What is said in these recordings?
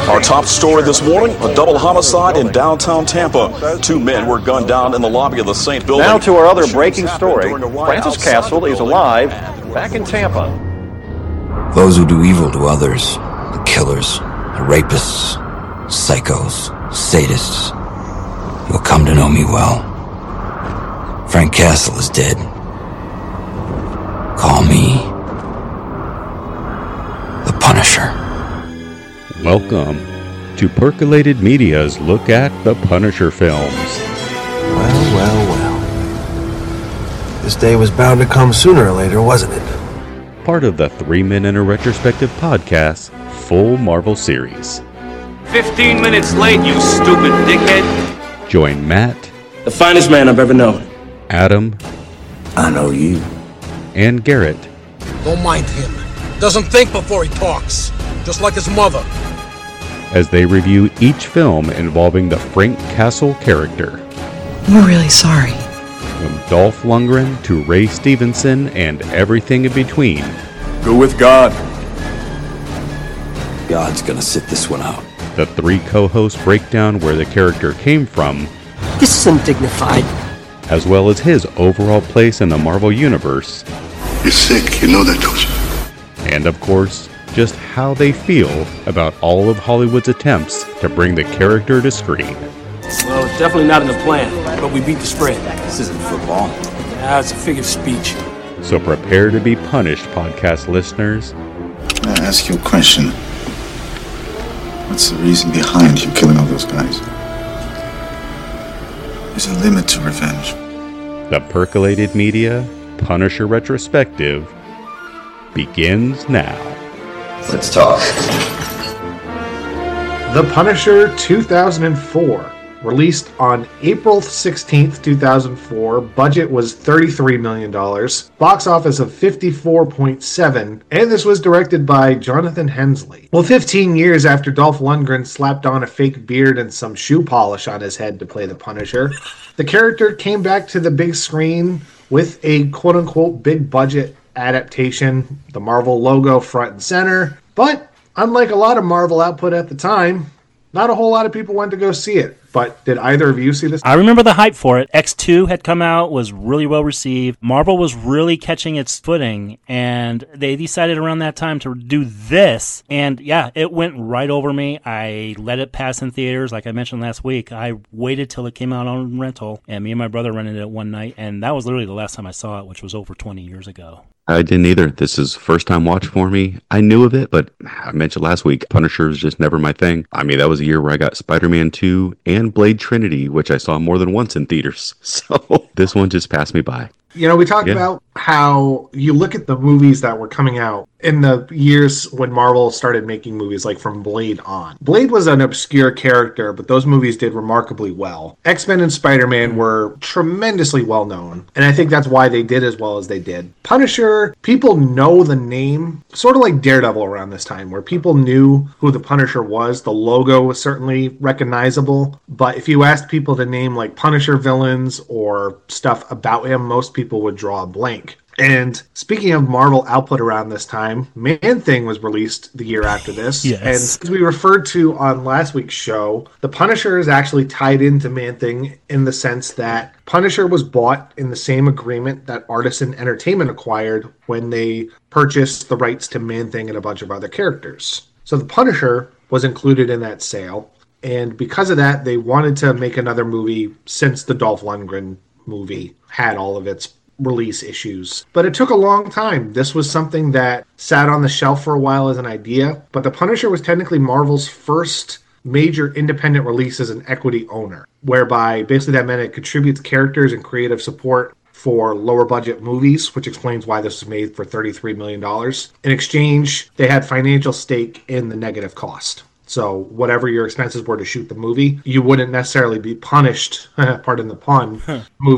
Our top story this morning, a double homicide in downtown Tampa. 2 men were gunned down in the lobby of the Saint building. Now to our other breaking story. Francis Castle is alive back in Tampa. Those who do evil to others, the killers, the rapists, psychos, sadists, you'll come to know me well. Frank Castle is dead. Call me the Punisher. Welcome to Percolated Media's look at the Punisher films. Well. This day was bound to come sooner or later, wasn't it? Part of the 3 Men in a Retrospective podcast full Marvel series. 15 minutes late, you stupid dickhead. Join Matt, The finest man I've ever known. Adam, I know you. and Garrett Don't mind him. Doesn't think before he talks. Just like his mother. as they review each film involving the Frank Castle character. We're really sorry. From Dolph Lundgren to Ray Stevenson and everything in between. Go with God. God's gonna sit this one out. The 3 co-hosts break down where the character came from, This is undignified. as well as his overall place in the Marvel Universe, You're sick, you know that, don't you? and of course, just how they feel about all of Hollywood's attempts to bring the character to screen. Well, it's definitely not in the plan, but we beat the spread. This isn't football. It's a figure of speech. So prepare to be punished, podcast listeners. Can I ask you a question? What's the reason behind you killing all those guys? There's a limit to revenge. The Percolated Media Punisher Retrospective begins now. Let's talk. The Punisher 2004, released on April 16th, 2004. Budget was $33 million. Box office of $54.7, and this was directed by Jonathan Hensleigh. Well, 15 years after Dolph Lundgren slapped on a fake beard and some shoe polish on his head to play the Punisher, the character came back to the big screen with a quote-unquote big-budget adaptation, the Marvel logo front and center, but unlike a lot of Marvel output at the time, not a whole lot of people went to go see it. But did either of you see this? I remember the hype for it. X2 had come out, was really well received. Marvel was really catching its footing, and they decided around that time to do this. And yeah, it went right over me. I let it pass in theaters. Like I mentioned last week, I waited till it came out on rental, and me and my brother rented it one night, and that was literally the last time I saw it, which was over 20 years ago. I didn't either. This is first time watch for me. I knew of it, but I mentioned last week, Punisher was just never my thing. I mean, that was a year where I got Spider-Man 2 and Blade Trinity, which I saw more than once in theaters. So this one just passed me by. You know, we talked about how you look at the movies that were coming out in the years when Marvel started making movies, like from Blade on. Blade was an obscure character, but those movies did remarkably well. X-Men and Spider-Man were tremendously well known, and I think that's why they did as well as they did. Punisher, people know the name, sort of like Daredevil around this time, where people knew who the Punisher was. The logo was certainly recognizable, but if you asked people to name like Punisher villains or stuff about him, most people would draw a blank. And speaking of Marvel output around this time, Man-Thing was released the year after this. Yes. And as we referred to on last week's show, the Punisher is actually tied into Man-Thing in the sense that Punisher was bought in the same agreement that Artisan Entertainment acquired when they purchased the rights to Man-Thing and a bunch of other characters. So the Punisher was included in that sale. And because of that, they wanted to make another movie since the Dolph Lundgren movie had all of its release issues. But it took a long time. This was something that sat on the shelf for a while as an idea, but The Punisher was technically Marvel's first major independent release as an equity owner, whereby basically that meant it contributes characters and creative support for lower budget movies, which explains why this was made for $33 million. In exchange, they had financial stake in the negative cost. So whatever your expenses were to shoot the movie, you wouldn't necessarily be punished, pardon the pun, movie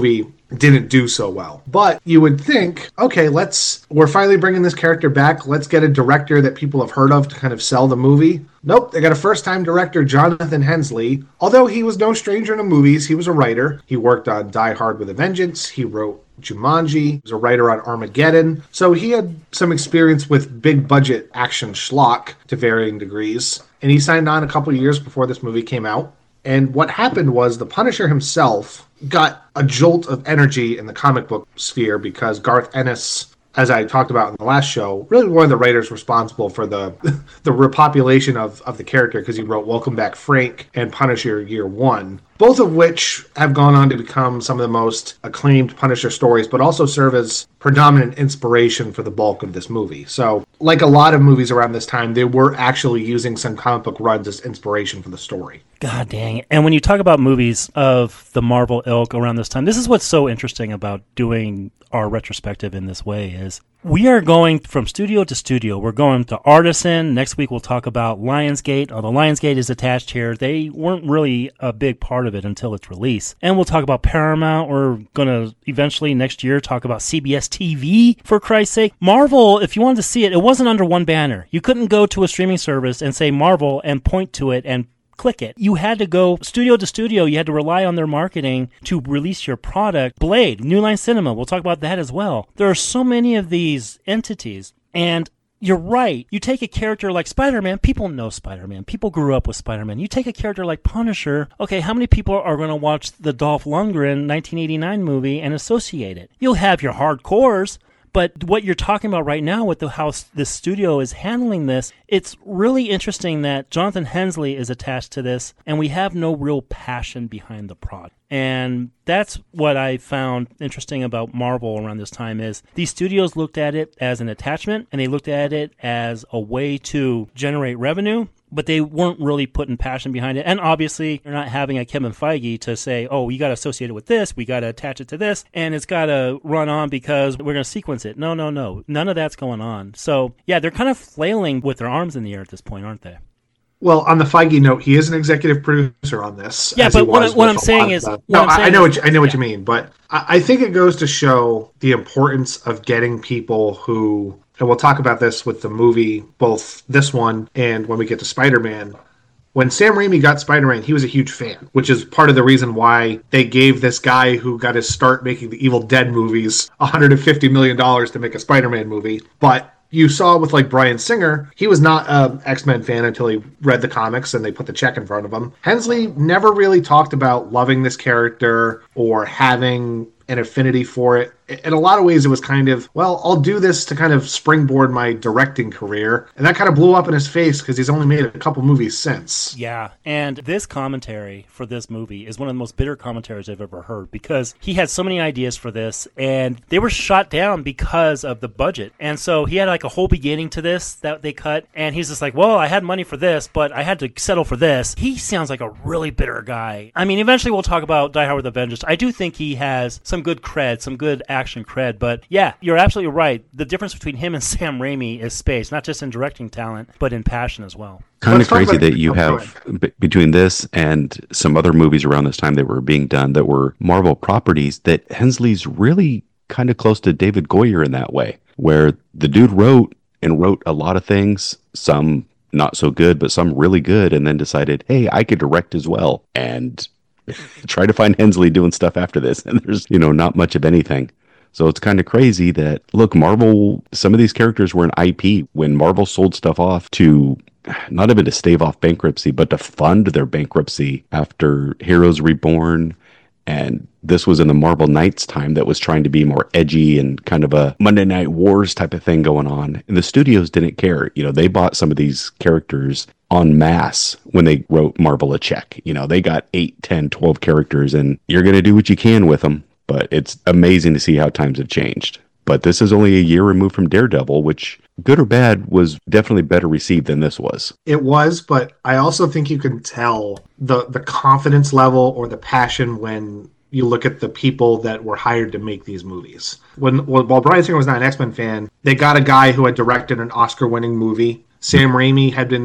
didn't do so well. But you would think, okay, we're finally bringing this character back. Let's get a director that people have heard of to kind of sell the movie. Nope, they got a first-time director, Jonathan Hensleigh. Although he was no stranger to movies, he was a writer. He worked on Die Hard with a Vengeance. He wrote Jumanji. He was a writer on Armageddon. So he had some experience with big-budget action schlock to varying degrees. And he signed on a couple of years before this movie came out. And what happened was the Punisher himself got a jolt of energy in the comic book sphere because Garth Ennis, as I talked about in the last show, really one of the writers responsible for the repopulation of the character, because he wrote Welcome Back Frank and Punisher Year One, both of which have gone on to become some of the most acclaimed Punisher stories, but also serve as predominant inspiration for the bulk of this movie. So, like a lot of movies around this time, they were actually using some comic book runs as inspiration for the story. God dang it. And when you talk about movies of the Marvel ilk around this time, this is what's so interesting about doing our retrospective in this way is we are going from studio to studio. We're going to Artisan. Next week we'll talk about Lionsgate. Although Lionsgate is attached here, they weren't really a big part of it until its release. And we'll talk about Paramount. We're going to eventually next year talk about CBS TV, for Christ's sake. Marvel, if you wanted to see it, it wasn't under one banner. You couldn't go to a streaming service and say Marvel and point to it and click it. You had to go studio to studio. You had to rely on their marketing to release your product. Blade, New Line Cinema, we'll talk about that as well. There are so many of these entities, and you're right. You take a character like Spider-Man, people know Spider-Man. People grew up with Spider-Man. You take a character like Punisher, okay, how many people are going to watch the Dolph Lundgren 1989 movie and associate it? You'll have your hardcores, but what you're talking about right now with how this studio is handling this, it's really interesting that Jonathan Hensleigh is attached to this, and we have no real passion behind the product. And that's what I found interesting about Marvel around this time is these studios looked at it as an attachment, and they looked at it as a way to generate revenue, but they weren't really putting passion behind it. And obviously, you're not having a Kevin Feige to say, oh, you got to associate it with this, we got to attach it to this, and it's got to run on because we're going to sequence it. No. None of that's going on. So, yeah, they're kind of flailing with their arms in the air at this point, aren't they? Well, on the Feige note, he is an executive producer on this. Yeah, but what I'm saying is... I know what you mean, but I think it goes to show the importance of getting people who... And we'll talk about this with the movie, both this one and when we get to Spider-Man. When Sam Raimi got Spider-Man, he was a huge fan, which is part of the reason why they gave this guy who got his start making the Evil Dead movies $150 million to make a Spider-Man movie. But you saw with like Bryan Singer, he was not an X-Men fan until he read the comics and they put the check in front of him. Hensleigh never really talked about loving this character or having an affinity for it. In a lot of ways, it was kind of, well, I'll do this to kind of springboard my directing career. And that kind of blew up in his face because he's only made a couple movies since. Yeah, and this commentary for this movie is one of the most bitter commentaries I've ever heard because he had so many ideas for this and they were shot down because of the budget. And so he had like a whole beginning to this that they cut. And he's just like, well, I had money for this, but I had to settle for this. He sounds like a really bitter guy. I mean, eventually we'll talk about Die Hard with a Vengeance. I do think he has some good cred, some good action cred, but yeah, you're absolutely right. The difference between him and Sam Raimi is space, not just in directing talent, but in passion as well. Kind of crazy that you have between this and some other movies around this time that were being done that were Marvel properties, that Hensleigh's really kind of close to David Goyer in that way, where the dude wrote a lot of things, some not so good, but some really good, and then decided, hey, I could direct as well, and try to find Hensleigh doing stuff after this, and there's, not much of anything. So it's kind of crazy that, look, Marvel, some of these characters were an IP when Marvel sold stuff off to, not even to stave off bankruptcy, but to fund their bankruptcy after Heroes Reborn. And this was in the Marvel Knights time that was trying to be more edgy and kind of a Monday Night Wars type of thing going on. And the studios didn't care. They bought some of these characters en masse when they wrote Marvel a check. They got 8, 10, 12 characters and you're going to do what you can with them. But it's amazing to see how times have changed. But this is only a year removed from Daredevil, which, good or bad, was definitely better received than this was. It was, but I also think you can tell the confidence level or the passion when you look at the people that were hired to make these movies. While Bryan Singer was not an X-Men fan, they got a guy who had directed an Oscar-winning movie. Sam Raimi had been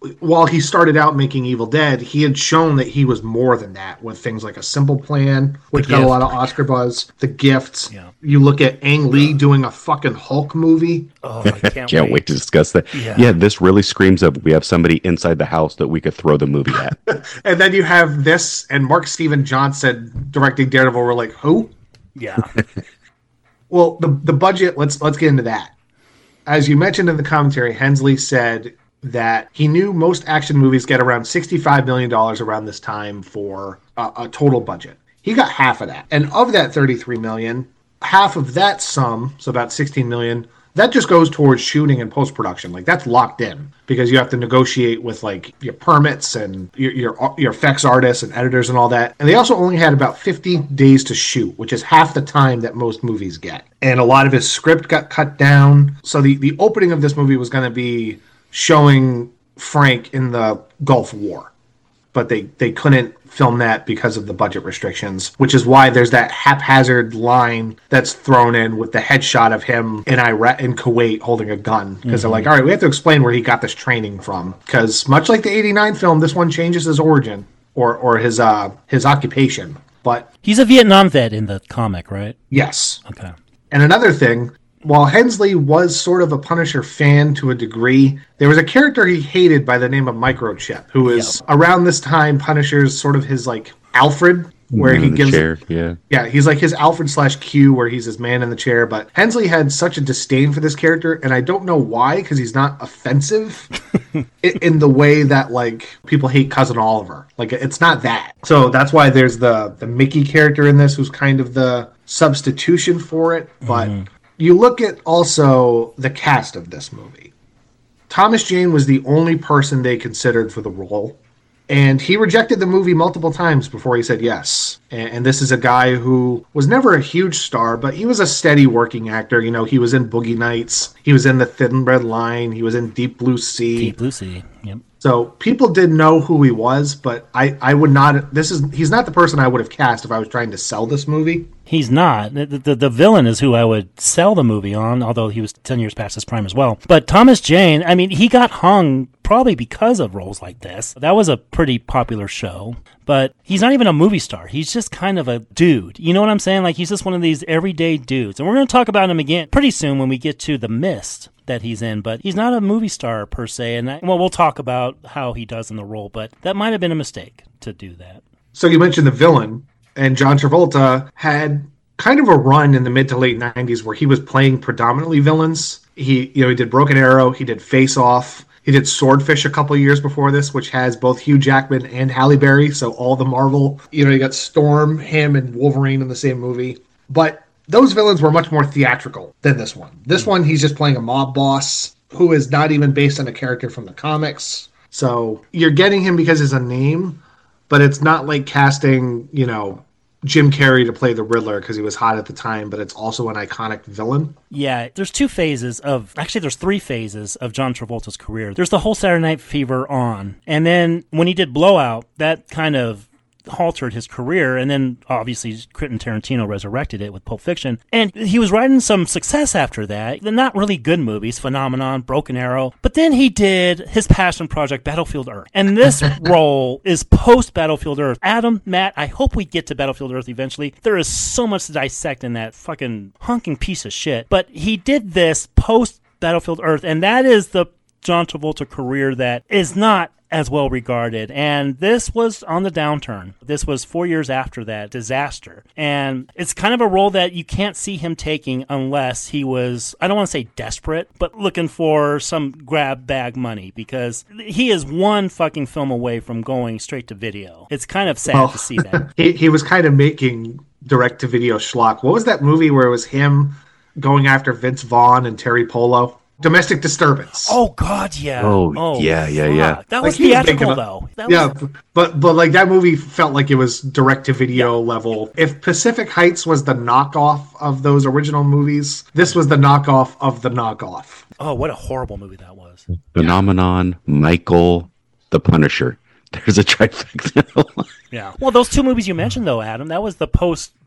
while he started out making Evil Dead, he had shown that he was more than that with things like A Simple Plan, which got a lot of Oscar buzz. The Gift. Yeah. You look at Ang Lee doing a fucking Hulk movie. Oh, I can't wait to discuss that. Yeah, this really screams of we have somebody inside the house that we could throw the movie at. And then you have this, and Mark Steven Johnson directing Daredevil. We're like, who? Yeah. Well, the budget. Let's get into that. As you mentioned in the commentary, Hensley said that he knew most action movies get around $65 million around this time for a total budget. He got half of that. And of that $33 million, half of that sum, so about $16 million, that just goes towards shooting and post-production. Like, that's locked in because you have to negotiate with, like, your permits and your effects artists and editors and all that. And they also only had about 50 days to shoot, which is half the time that most movies get. And a lot of his script got cut down. So the opening of this movie was going to be showing Frank in the Gulf War. But they couldn't film that because of the budget restrictions, which is why there's that haphazard line that's thrown in with the headshot of him in Iraq, in Kuwait, holding a gun. Because they're like, all right, we have to explain where he got this training from. Because much like the 89 film, this one changes his origin or his occupation. But he's a Vietnam vet in the comic, right? Yes. Okay. And another thing, while Hensley was sort of a Punisher fan to a degree, there was a character he hated by the name of Microchip, who is around this time Punisher's sort of his like Alfred, where he gives chair, he's like his Alfred / Q, where he's his man in the chair. But Hensley had such a disdain for this character, and I don't know why, because he's not offensive in the way that like people hate Cousin Oliver. Like, it's not that. So that's why there's the Mickey character in this, who's kind of the substitution for it. But you look at also the cast of this movie. Thomas Jane was the only person they considered for the role. And he rejected the movie multiple times before he said yes. And this is a guy who was never a huge star, but he was a steady working actor. You know, he was in Boogie Nights. He was in The Thin Red Line. He was in Deep Blue Sea. Deep Blue Sea, yep. So people did know who he was, but I would not. He's not the person I would have cast if I was trying to sell this movie. He's not. The villain is who I would sell the movie on, although he was 10 years past his prime as well. But Thomas Jane, I mean, he got hung probably because of roles like this. That was a pretty popular show. But he's not even a movie star. He's just kind of a dude. You know what I'm saying? Like, he's just one of these everyday dudes. And we're going to talk about him again pretty soon when we get to The Mist that he's in. But he's not a movie star per se. And we'll talk about how he does in the role. But that might have been a mistake to do that. So you mentioned the villain. And John Travolta had kind of a run in the mid to late 90s where he was playing predominantly villains. He did Broken Arrow. He did Face Off. He did Swordfish a couple of years before this, which has both Hugh Jackman and Halle Berry. So all the Marvel, you got Storm, him, and Wolverine in the same movie. But those villains were much more theatrical than this one. This one, he's just playing a mob boss who is not even based on a character from the comics. So you're getting him because he's a name, but it's not like casting, Jim Carrey to play the Riddler because he was hot at the time, but it's also an iconic villain. Yeah, there's three phases of John Travolta's career. There's the whole Saturday Night Fever on, and then when he did Blowout, that kind of halted his career, and then obviously Quentin Tarantino resurrected it with Pulp Fiction, and he was riding some success after that. They're not really good movies, Phenomenon, Broken Arrow, but then he did his passion project, Battlefield Earth, and this role is post Battlefield Earth. Adam, Matt, I hope we get to Battlefield Earth eventually. There is so much to dissect in that fucking honking piece of shit, but he did this post Battlefield Earth, and that is the John Travolta career that is not as well regarded, and this was on the downturn. This was 4 years after that disaster, and it's kind of a role that you can't see him taking unless he was, I don't want to say desperate, but looking for some grab bag money, because he is one fucking film away from going straight to video. It's kind of sad to see that. He was kind of making direct-to-video schlock. What was that movie where it was him going after Vince Vaughn and Terry Polo? Domestic Disturbance. Oh God, yeah. Oh yeah. That was theatrical though. But like that movie felt like it was direct to video level. If Pacific Heights was the knockoff of those original movies, this was the knockoff of the knockoff. Oh, what a horrible movie that was. Phenomenon, Michael, The Punisher. There's a trifecta. Yeah. Well, those two movies you mentioned though, Adam, that was the post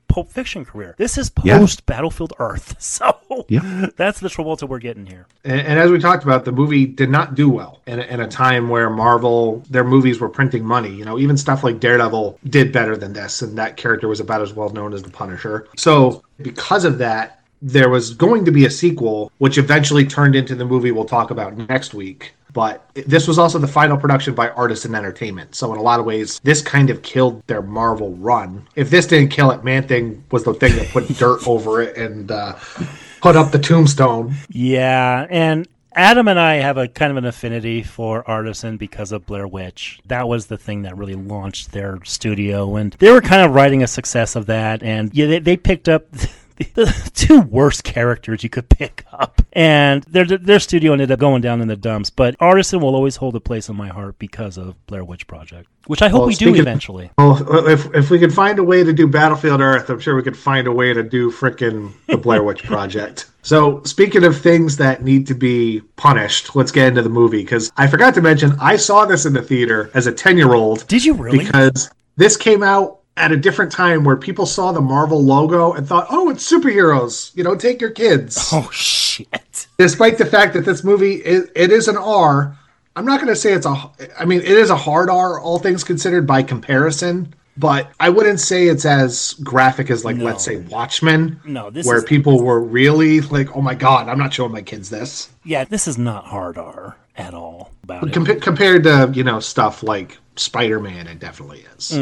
Pulp Fiction career. This is post Battlefield Earth. So that's the Travolta we're getting here. And as we talked about, the movie did not do well in a time where Marvel, their movies were printing money. You know, even stuff like Daredevil did better than this, and that character was about as well known as the Punisher. So because of that, there was going to be a sequel, which eventually turned into the movie we'll talk about next week. But this was also the final production by Artisan Entertainment. So in a lot of ways, this kind of killed their Marvel run. If this didn't kill it, Man-Thing was the thing that put dirt over it and put up the tombstone. Yeah, and Adam and I have a kind of an affinity for Artisan because of Blair Witch. That was the thing that really launched their studio, and they were kind of riding a success of that. And yeah, they picked up the two worst characters you could pick up, and their studio ended up going down in the dumps. But Artisan will always hold a place in my heart because of Blair Witch Project, which I hope we do eventually. Well, if we could find a way to do Battlefield Earth, I'm sure we could find a way to do frickin' the Blair Witch Project. So, speaking of things that need to be punished, let's get into the movie, because I forgot to mention, I saw this in the theater as a 10-year-old. Did you really? Because this came out at a different time where people saw the Marvel logo and thought, oh, it's superheroes. You know, take your kids. Oh, shit. Despite the fact that this movie, it is an R. I'm not going to say it is a hard R, all things considered, by comparison. But I wouldn't say it's as graphic as, let's say, Watchmen. No, where people were really like, oh my God, I'm not showing my kids this. Yeah, this is not hard R at all. Compared to, stuff like Spider-Man, it definitely is.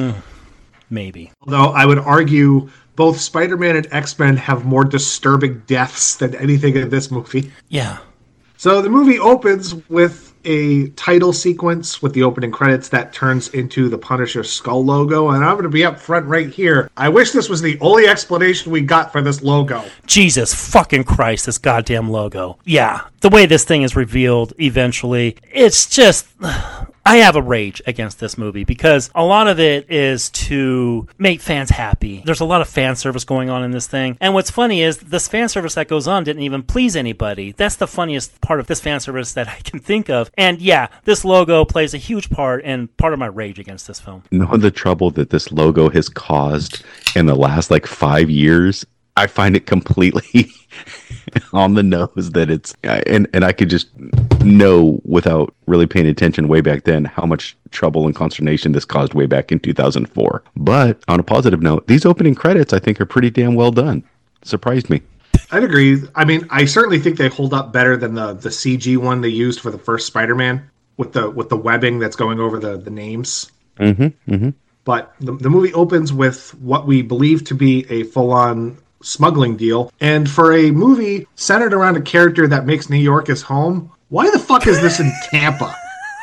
Maybe. Although I would argue both Spider-Man and X-Men have more disturbing deaths than anything in this movie. Yeah. So the movie opens with a title sequence with the opening credits that turns into the Punisher skull logo. And I'm going to be up front right here. I wish this was the only explanation we got for this logo. Jesus fucking Christ, this goddamn logo. Yeah, the way this thing is revealed eventually, it's just... I have a rage against this movie because a lot of it is to make fans happy. There's a lot of fan service going on in this thing. And what's funny is this fan service that goes on didn't even please anybody. That's the funniest part of this fan service that I can think of. And yeah, this logo plays a huge part and part of my rage against this film. Knowing the trouble that this logo has caused in the last 5 years, I find it completely on the nose that it's, and I could just know without really paying attention way back then how much trouble and consternation this caused way back in 2004. But on a positive note, these opening credits I think are pretty damn well done. Surprised me. I'd agree. I mean, I certainly think they hold up better than the CG one they used for the first Spider-Man with the webbing that's going over the names. Mm-hmm. Mm-hmm. But the movie opens with what we believe to be a full-on smuggling deal. And for a movie centered around a character that makes New York his home, why the fuck is this in Tampa?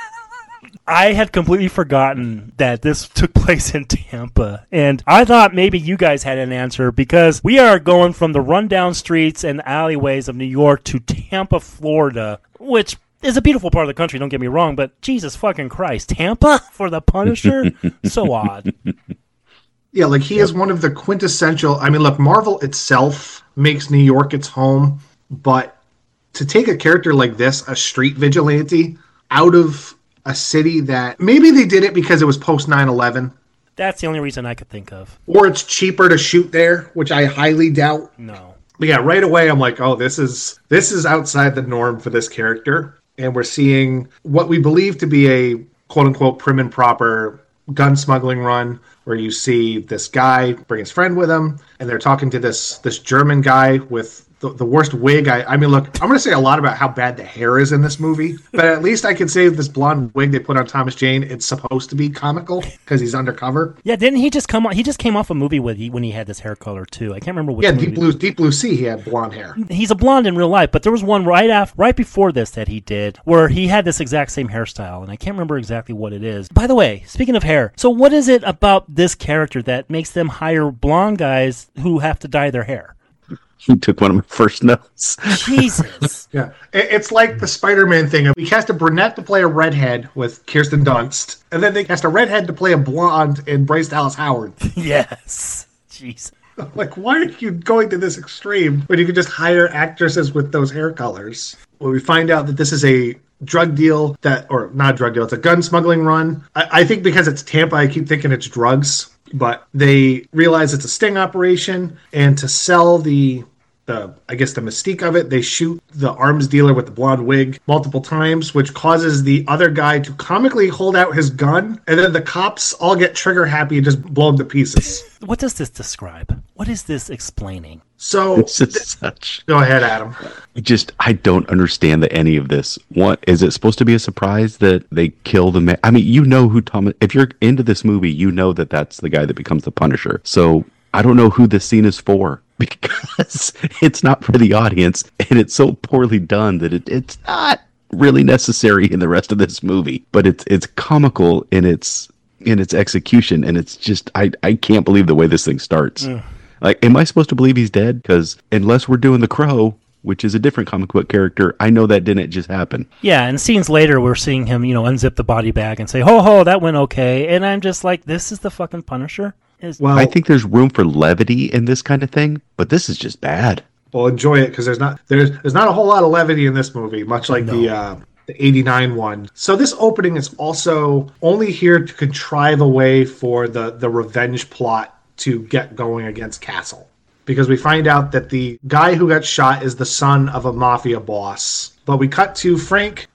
I had completely forgotten that this took place in Tampa, and I thought maybe you guys had an answer because we are going from the rundown streets and alleyways of New York to Tampa, Florida, which is a beautiful part of the country, don't get me wrong, but Jesus fucking Christ, Tampa for the Punisher? So odd. Yeah, he is one of the quintessential... I mean, look, Marvel itself makes New York its home, but to take a character like this, a street vigilante, out of a city that... Maybe they did it because it was post 9/11. That's the only reason I could think of. Or it's cheaper to shoot there, which I highly doubt. No. But yeah, right away I'm like, oh, this is outside the norm for this character. And we're seeing what we believe to be a quote-unquote prim and proper gun smuggling run, where you see this guy bring his friend with him, and they're talking to this German guy with the worst wig. I mean, look, I'm going to say a lot about how bad the hair is in this movie, but at least I can say this blonde wig they put on Thomas Jane, it's supposed to be comical because he's undercover. Yeah, didn't he just come on? He just came off a movie when he had this hair color too. I can't remember which. Yeah, movie. Deep Blue Sea. He had blonde hair. He's a blonde in real life, but there was one right before this that he did where he had this exact same hairstyle, and I can't remember exactly what it is. By the way, speaking of hair, so what is it about this character that makes them hire blonde guys who have to dye their hair? He took one of my first notes. Jesus. Yeah. It's like the Spider-Man thing. We cast a brunette to play a redhead with Kirsten Dunst, and then they cast a redhead to play a blonde in Bryce Dallas Howard. Yes. Jeez. Why are you going to this extreme when you could just hire actresses with those hair colors? Well, we find out that this is a drug deal or not drug deal, it's a gun smuggling run. I think because it's Tampa, I keep thinking it's drugs, but they realize it's a sting operation, and to sell the mystique of it, they shoot the arms dealer with the blonde wig multiple times, which causes the other guy to comically hold out his gun, and then the cops all get trigger happy and just blow him to pieces. What does this describe? What is this explaining? So this is such. Go ahead, Adam. I don't understand any of this. What is it supposed to be a surprise that they kill the man? I mean, you know who Thomas. If you're into this movie, you know that that's the guy that becomes the Punisher. So I don't know who this scene is for, because it's not for the audience, and it's so poorly done that it's not really necessary in the rest of this movie. But it's comical in its execution, and it's just I can't believe the way this thing starts. Like, am I supposed to believe he's dead? Because unless we're doing The Crow, which is a different comic book character, I know that didn't just happen. Yeah, and scenes later, we're seeing him, unzip the body bag and say, "Ho ho, that went okay," and I'm just like, this is the fucking Punisher. Well, I think there's room for levity in this kind of thing, but this is just bad. Well, enjoy it, because there's not a whole lot of levity in this movie, much like the 89 one. So this opening is also only here to contrive a way for the revenge plot to get going against Castle. Because we find out that the guy who got shot is the son of a mafia boss. But we cut to Frank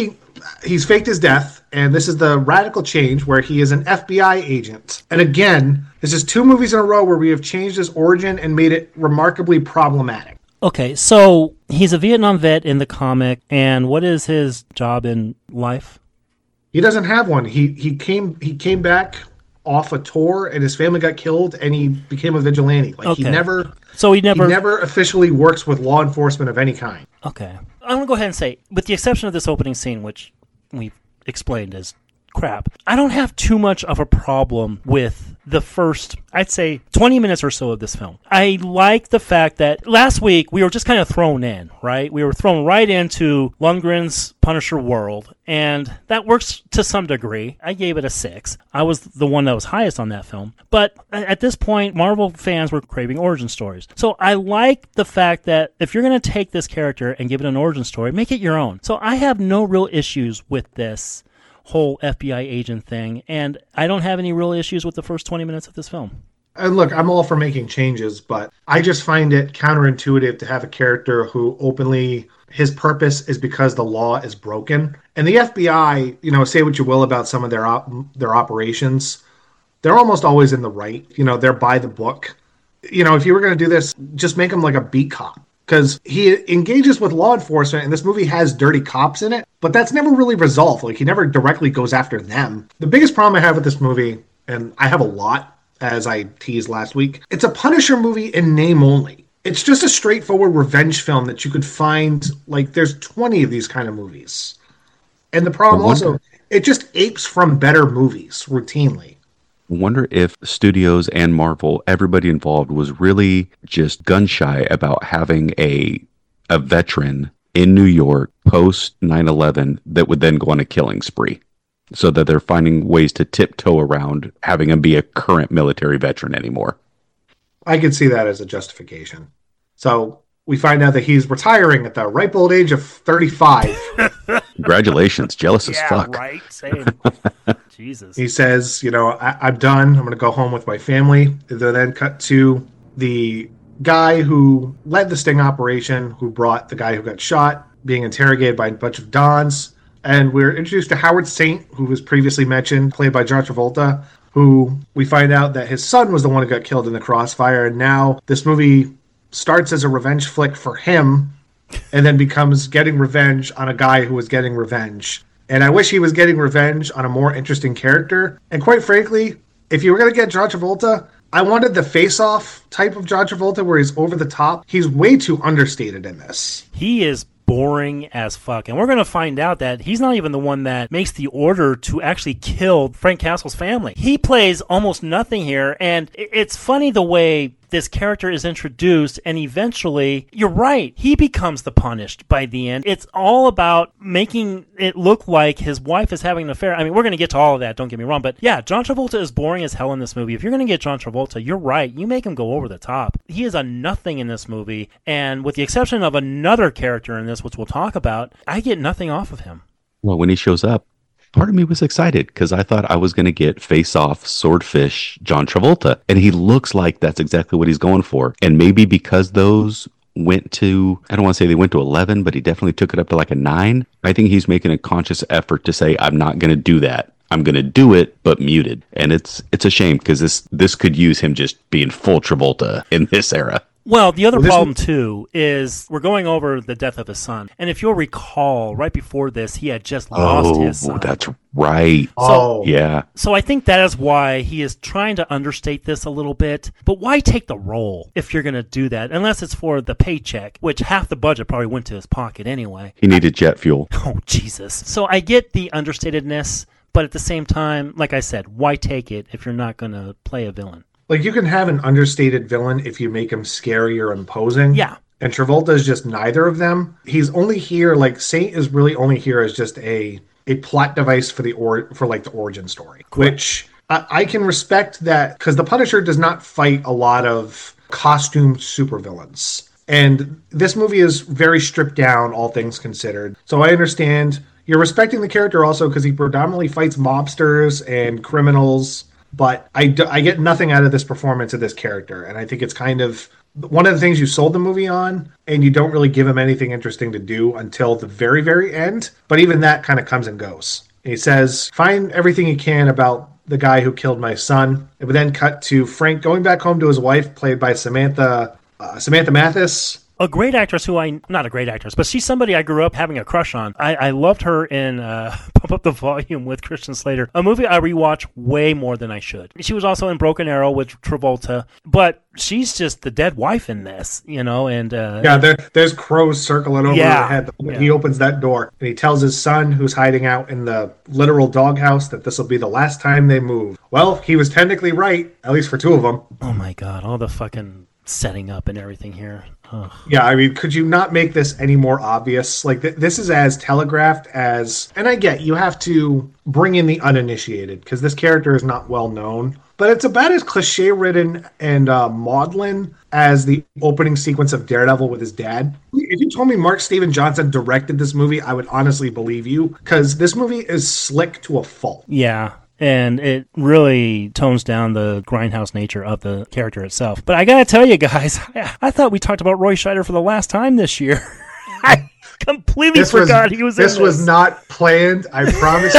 he's faked his death, and this is the radical change where he is an FBI agent. And again, this is 2 movies in a row where we have changed his origin and made it remarkably problematic. Okay, so he's a Vietnam vet in the comic, and what is his job in life? He doesn't have one. He came back off a tour, and his family got killed, and he became a vigilante. He never officially works with law enforcement of any kind. Okay. I'm going to go ahead and say, with the exception of this opening scene, which we've explained is crap, I don't have too much of a problem with the first, I'd say, 20 minutes or so of this film. I like the fact that last week we were just kind of thrown in, right? We were thrown right into Lundgren's Punisher world, and that works to some degree. I gave it a 6. I was the one that was highest on that film. But at this point, Marvel fans were craving origin stories. So I like the fact that if you're going to take this character and give it an origin story, make it your own. So I have no real issues with this whole FBI agent thing, and I don't have any real issues with the first 20 minutes of this film. And look, I'm all for making changes, but I just find it counterintuitive to have a character who openly, his purpose is because the law is broken. And the FBI, say what you will about some of their operations, they're almost always in the right. They're by the book. If you were going to do this, just make him like a beat cop. Because he engages with law enforcement, and this movie has dirty cops in it, but that's never really resolved. He never directly goes after them. The biggest problem I have with this movie, and I have a lot, as I teased last week, it's a Punisher movie in name only. It's just a straightforward revenge film that you could find, there's 20 of these kind of movies. And the problem also, it just apes from better movies routinely. I wonder if studios and Marvel, everybody involved, was really just gun shy about having a veteran in New York post 9/11 that would then go on a killing spree, so that they're finding ways to tiptoe around having him be a current military veteran anymore. I could see that as a justification. So we find out that he's retiring at the ripe old age of 35. Congratulations. Jealous as fuck. Right? Same. Jesus. He says, I'm done. I'm going to go home with my family. They then cut to the guy who led the sting operation, who brought the guy who got shot, being interrogated by a bunch of Dons. And we're introduced to Howard Saint, who was previously mentioned, played by John Travolta, who we find out that his son was the one who got killed in the crossfire. And now this movie starts as a revenge flick for him, and then becomes getting revenge on a guy who was getting revenge. And I wish he was getting revenge on a more interesting character. And quite frankly, if you were going to get John Travolta, I wanted the face-off type of John Travolta where he's over the top. He's way too understated in this. He is boring as fuck. And we're going to find out that he's not even the one that makes the order to actually kill Frank Castle's family. He plays almost nothing here. And it's funny the way this character is introduced, and eventually, you're right, he becomes the punished by the end. It's all about making it look like his wife is having an affair. I mean, we're going to get to all of that, don't get me wrong, but yeah, John Travolta is boring as hell in this movie. If you're going to get John Travolta, you're right, you make him go over the top. He is a nothing in this movie, and with the exception of another character in this, which we'll talk about, I get nothing off of him. Well, when he shows up, part of me was excited because I thought I was going to get face-off swordfish John Travolta, and he looks like that's exactly what he's going for. And maybe because those went to, I don't want to say they went to 11, but he definitely took it up to like a 9. I think he's making a conscious effort to say, I'm not going to do that. I'm going to do it, but muted. And it's a shame because this could use him just being full Travolta in this era. Well, the other problem, too, is we're going over the death of his son. And if you'll recall, right before this, he had just lost his son. Oh, that's right. Yeah. So I think that is why he is trying to understate this a little bit. But why take the role if you're going to do that? Unless it's for the paycheck, which half the budget probably went to his pocket anyway. He needed jet fuel. Oh, Jesus. So I get the understatedness, but at the same time, like I said, why take it if you're not going to play a villain? Like, you can have an understated villain if you make him scary or imposing. Yeah. And Travolta is just neither of them. He's only here, like, Saint is really only here as just a plot device for the origin story. Correct. Which I can respect that, because the Punisher does not fight a lot of costume supervillains. And this movie is very stripped down, all things considered. So I understand you're respecting the character also because he predominantly fights mobsters and criminals. But I get nothing out of this performance of this character. And I think it's kind of one of the things you sold the movie on, and you don't really give him anything interesting to do until the very, very end. But even that kind of comes and goes. And he says, find everything you can about the guy who killed my son. It would then cut to Frank going back home to his wife, played by Samantha Mathis. A great actress not a great actress, but she's somebody I grew up having a crush on. I loved her in Pump Up the Volume with Christian Slater, a movie I rewatch way more than I should. She was also in Broken Arrow with Travolta, but she's just the dead wife in this, and... there's crows circling over her head when he opens that door, and he tells his son, who's hiding out in the literal doghouse, that this will be the last time they move. Well, he was technically right, at least for 2 of them. Oh my God, all the fucking setting up and everything here. Ugh. Yeah, I mean, could you not make this any more obvious? Like, this is as telegraphed as... And I get, you have to bring in the uninitiated, because this character is not well known. But it's about as cliche-ridden and maudlin as the opening sequence of Daredevil with his dad. If you told me Mark Steven Johnson directed this movie, I would honestly believe you, because this movie is slick to a fault. Yeah. And it really tones down the grindhouse nature of the character itself. But I gotta tell you guys, I thought we talked about Roy Scheider for the last time this year. I completely forgot he was in this. This was not planned, I promise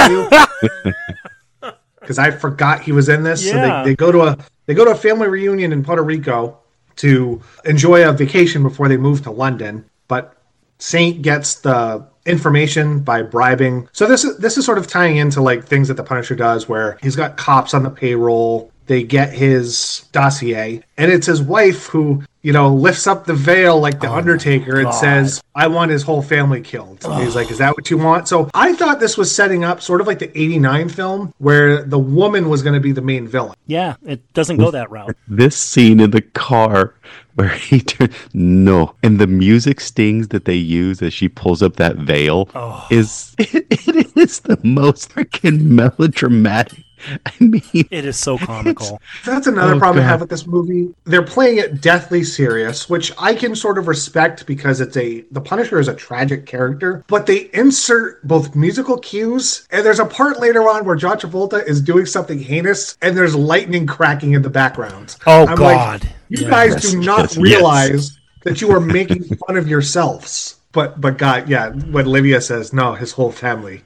you. Because I forgot he was in this. Yeah. So they go to a family reunion in Puerto Rico to enjoy a vacation before they move to London. But Saint gets the information by bribing. So this is sort of tying into like things that the Punisher does, where he's got cops on the payroll. They get his dossier, and it's his wife who, lifts up the veil like the Undertaker and says, I want his whole family killed. And he's like, is that what you want? So I thought this was setting up sort of like the 89 film where the woman was going to be the main villain. Yeah, it doesn't go that route. This scene in the car where he no, and the music stings that they use as she pulls up that veil is the most freaking melodramatic. I mean, it is so comical. That's another problem I have with this movie. They're playing it deathly serious, which I can sort of respect because the Punisher is a tragic character, but they insert both musical cues, and there's a part later on where John Travolta is doing something heinous, and there's lightning cracking in the background. Oh, I'm God. Like, you guys do not realize that you are making fun of yourselves. But God, when Livia says, no, his whole family.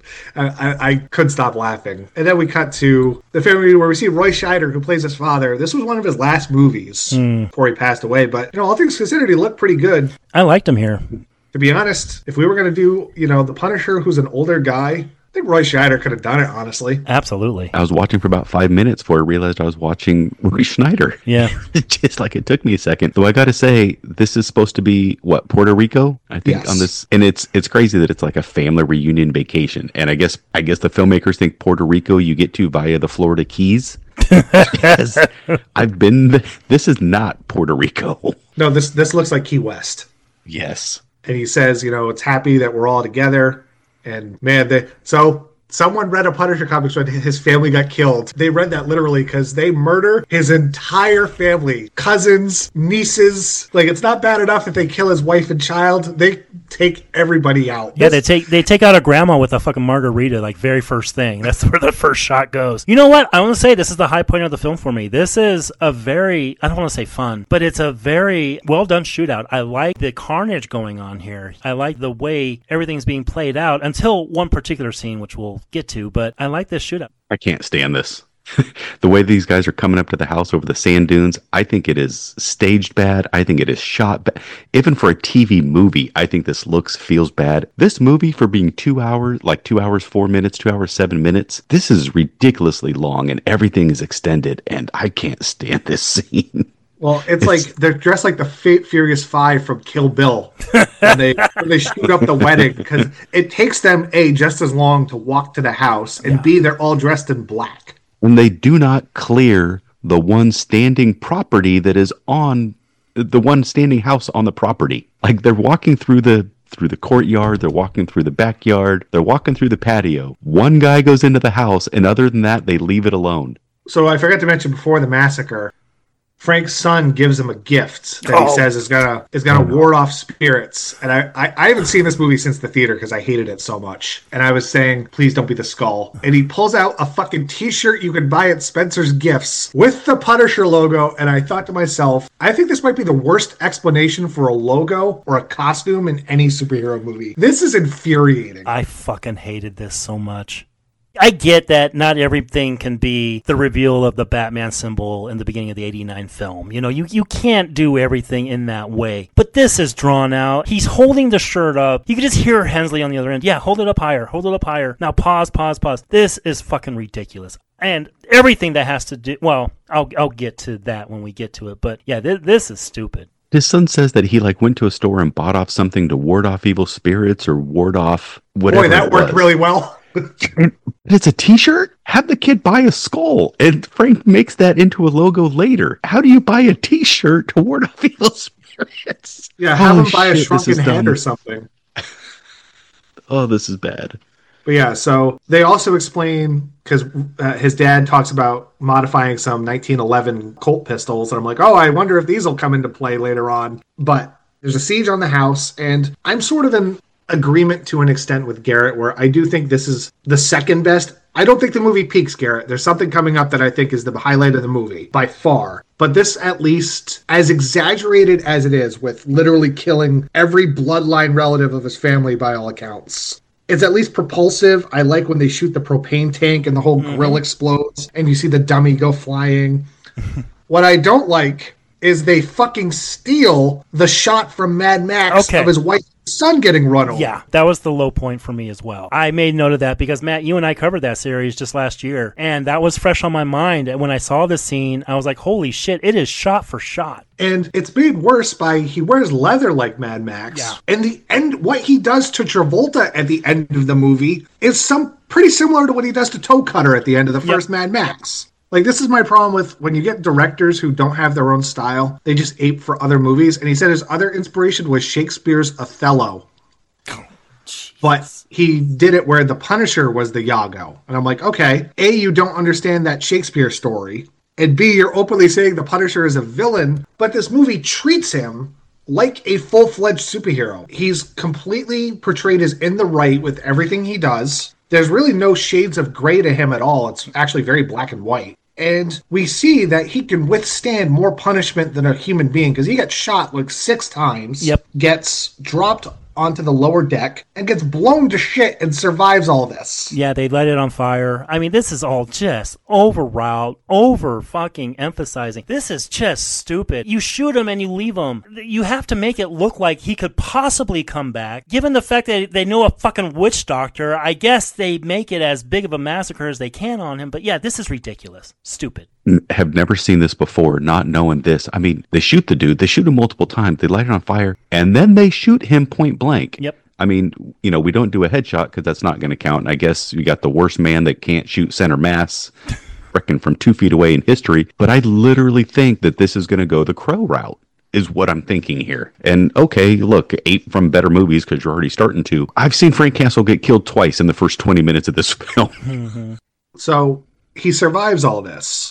I couldn't stop laughing. And then we cut to the family where we see Roy Scheider, who plays his father. This was one of his last movies before he passed away. But, all things considered, he looked pretty good. I liked him here. To be honest, if we were going to do, the Punisher, who's an older guy, I think Roy Scheider could have done it, honestly. Absolutely. I was watching for about 5 minutes before I realized I was watching Roy Schneider. Yeah. Just like it took me a second. Though I got to say, this is supposed to be, Puerto Rico? I think yes. On this. And it's crazy that it's like a family reunion vacation. And I guess the filmmakers think Puerto Rico you get to via the Florida Keys. Because I've been, this is not Puerto Rico. No, this looks like Key West. Yes. And he says, it's happy that we're all together. And man, so Someone read a Punisher comics when his family got killed. They read that literally because they murder his entire family. Cousins, nieces. Like, it's not bad enough that they kill his wife and child. They take everybody out. Yeah, they take out a grandma with a fucking margarita, like, very first thing. That's where the first shot goes. You know what? I want to say this is the high point of the film for me. This is a very, I don't want to say fun, but it's a very well-done shootout. I like the carnage going on here. I like the way everything's being played out until one particular scene, which we'll get to, but I like this shootout. I can't stand this. The way these guys are coming up to the house over the sand dunes, I think it is staged bad. I think it is shot bad. Even for a TV movie, I think this feels bad. This movie, for being 2 hours, like 2 hours, 4 minutes, 2 hours, 7 minutes, this is ridiculously long and everything is extended, and I can't stand this scene. Well, it's like they're dressed like the Furious Five from Kill Bill. And they shoot up the wedding because it takes them, A, just as long to walk to the house, and B, they're all dressed in black. And they do not clear the one standing property that is on the one standing house on the property. Like, they're walking through the courtyard, they're walking through the backyard, they're walking through the patio. One guy goes into the house, and other than that, they leave it alone. So I forgot to mention before the massacre, Frank's son gives him a gift that he says is gonna ward off spirits. And I haven't seen this movie since the theater because I hated it so much. And I was saying, please don't be the skull. And he pulls out a fucking t-shirt you can buy at Spencer's Gifts with the Punisher logo. And I thought to myself, I think this might be the worst explanation for a logo or a costume in any superhero movie. This is infuriating. I fucking hated this so much. I get that not everything can be the reveal of the Batman symbol in the beginning of the 89 film. You know, you can't do everything in that way. But this is drawn out. He's holding the shirt up. You can just hear Hensley on the other end. Yeah, hold it up higher. Hold it up higher. Now pause. This is fucking ridiculous. And everything that has to do... Well, I'll get to that when we get to it. But yeah, this is stupid. His son says that he went to a store and bought off something to ward off evil spirits or ward off whatever. Boy, that worked really well. And it's a t-shirt? Have the kid buy a skull. And Frank makes that into a logo later. How do you buy a t-shirt to ward off evil spirits? Yeah, have him buy a shrunken head or something. Oh, this is bad. But yeah, so they also explain, because his dad talks about modifying some 1911 Colt pistols, and I'm like, oh, I wonder if these will come into play later on. But there's a siege on the house, and I'm sort of in agreement to an extent with Garrett, where I do think this is the second best. I don't think the movie peaks, Garrett. There's something coming up that I think is the highlight of the movie, by far. But this, at least, as exaggerated as it is, with literally killing every bloodline relative of his family by all accounts, it's at least propulsive. I like when they shoot the propane tank and the whole grill explodes and you see the dummy go flying. What I don't like is they fucking steal the shot from Mad Max of his wife's son getting run over. Yeah, that was the low point for me as well. I made note of that because, Matt, you and I covered that series just last year, and that was fresh on my mind. And when I saw this scene, I was like, holy shit, it is shot for shot. And it's made worse by he wears leather like Mad Max. Yeah. And the end, what he does to Travolta at the end of the movie is pretty similar to what he does to Toe Cutter at the end of the first Mad Max. Like, this is my problem with when you get directors who don't have their own style, they just ape for other movies. And he said his other inspiration was Shakespeare's Othello. But he did it where the Punisher was the Iago. And I'm like, okay, A, you don't understand that Shakespeare story. And B, you're openly saying the Punisher is a villain. But this movie treats him like a full-fledged superhero. He's completely portrayed as in the right with everything he does. There's really no shades of gray to him at all. It's actually very black and white. And we see that he can withstand more punishment than a human being because he got shot 6 times, gets dropped onto the lower deck, and gets blown to shit and survives all this. Yeah, they light it on fire. I mean, this is all just overwrought, over fucking emphasizing. This is just stupid. You shoot him and you leave him. You have to make it look like he could possibly come back. Given the fact that they know a fucking witch doctor, I guess they make it as big of a massacre as they can on him. But yeah, this is ridiculous. Stupid. Have never seen this before, not knowing this. I mean, they shoot the dude, they shoot him multiple times, they light it on fire, and then they shoot him point blank. Yep. I mean, we don't do a headshot because that's not going to count. And I guess you got the worst man that can't shoot center mass frickin' from 2 feet away in history. But I literally think that this is going to go the Crow route. is what I'm thinking here. And okay, look, 8 from better movies because you're already starting to. I've seen Frank Castle get killed twice in the first 20 minutes of this film. Mm-hmm. So he survives all this.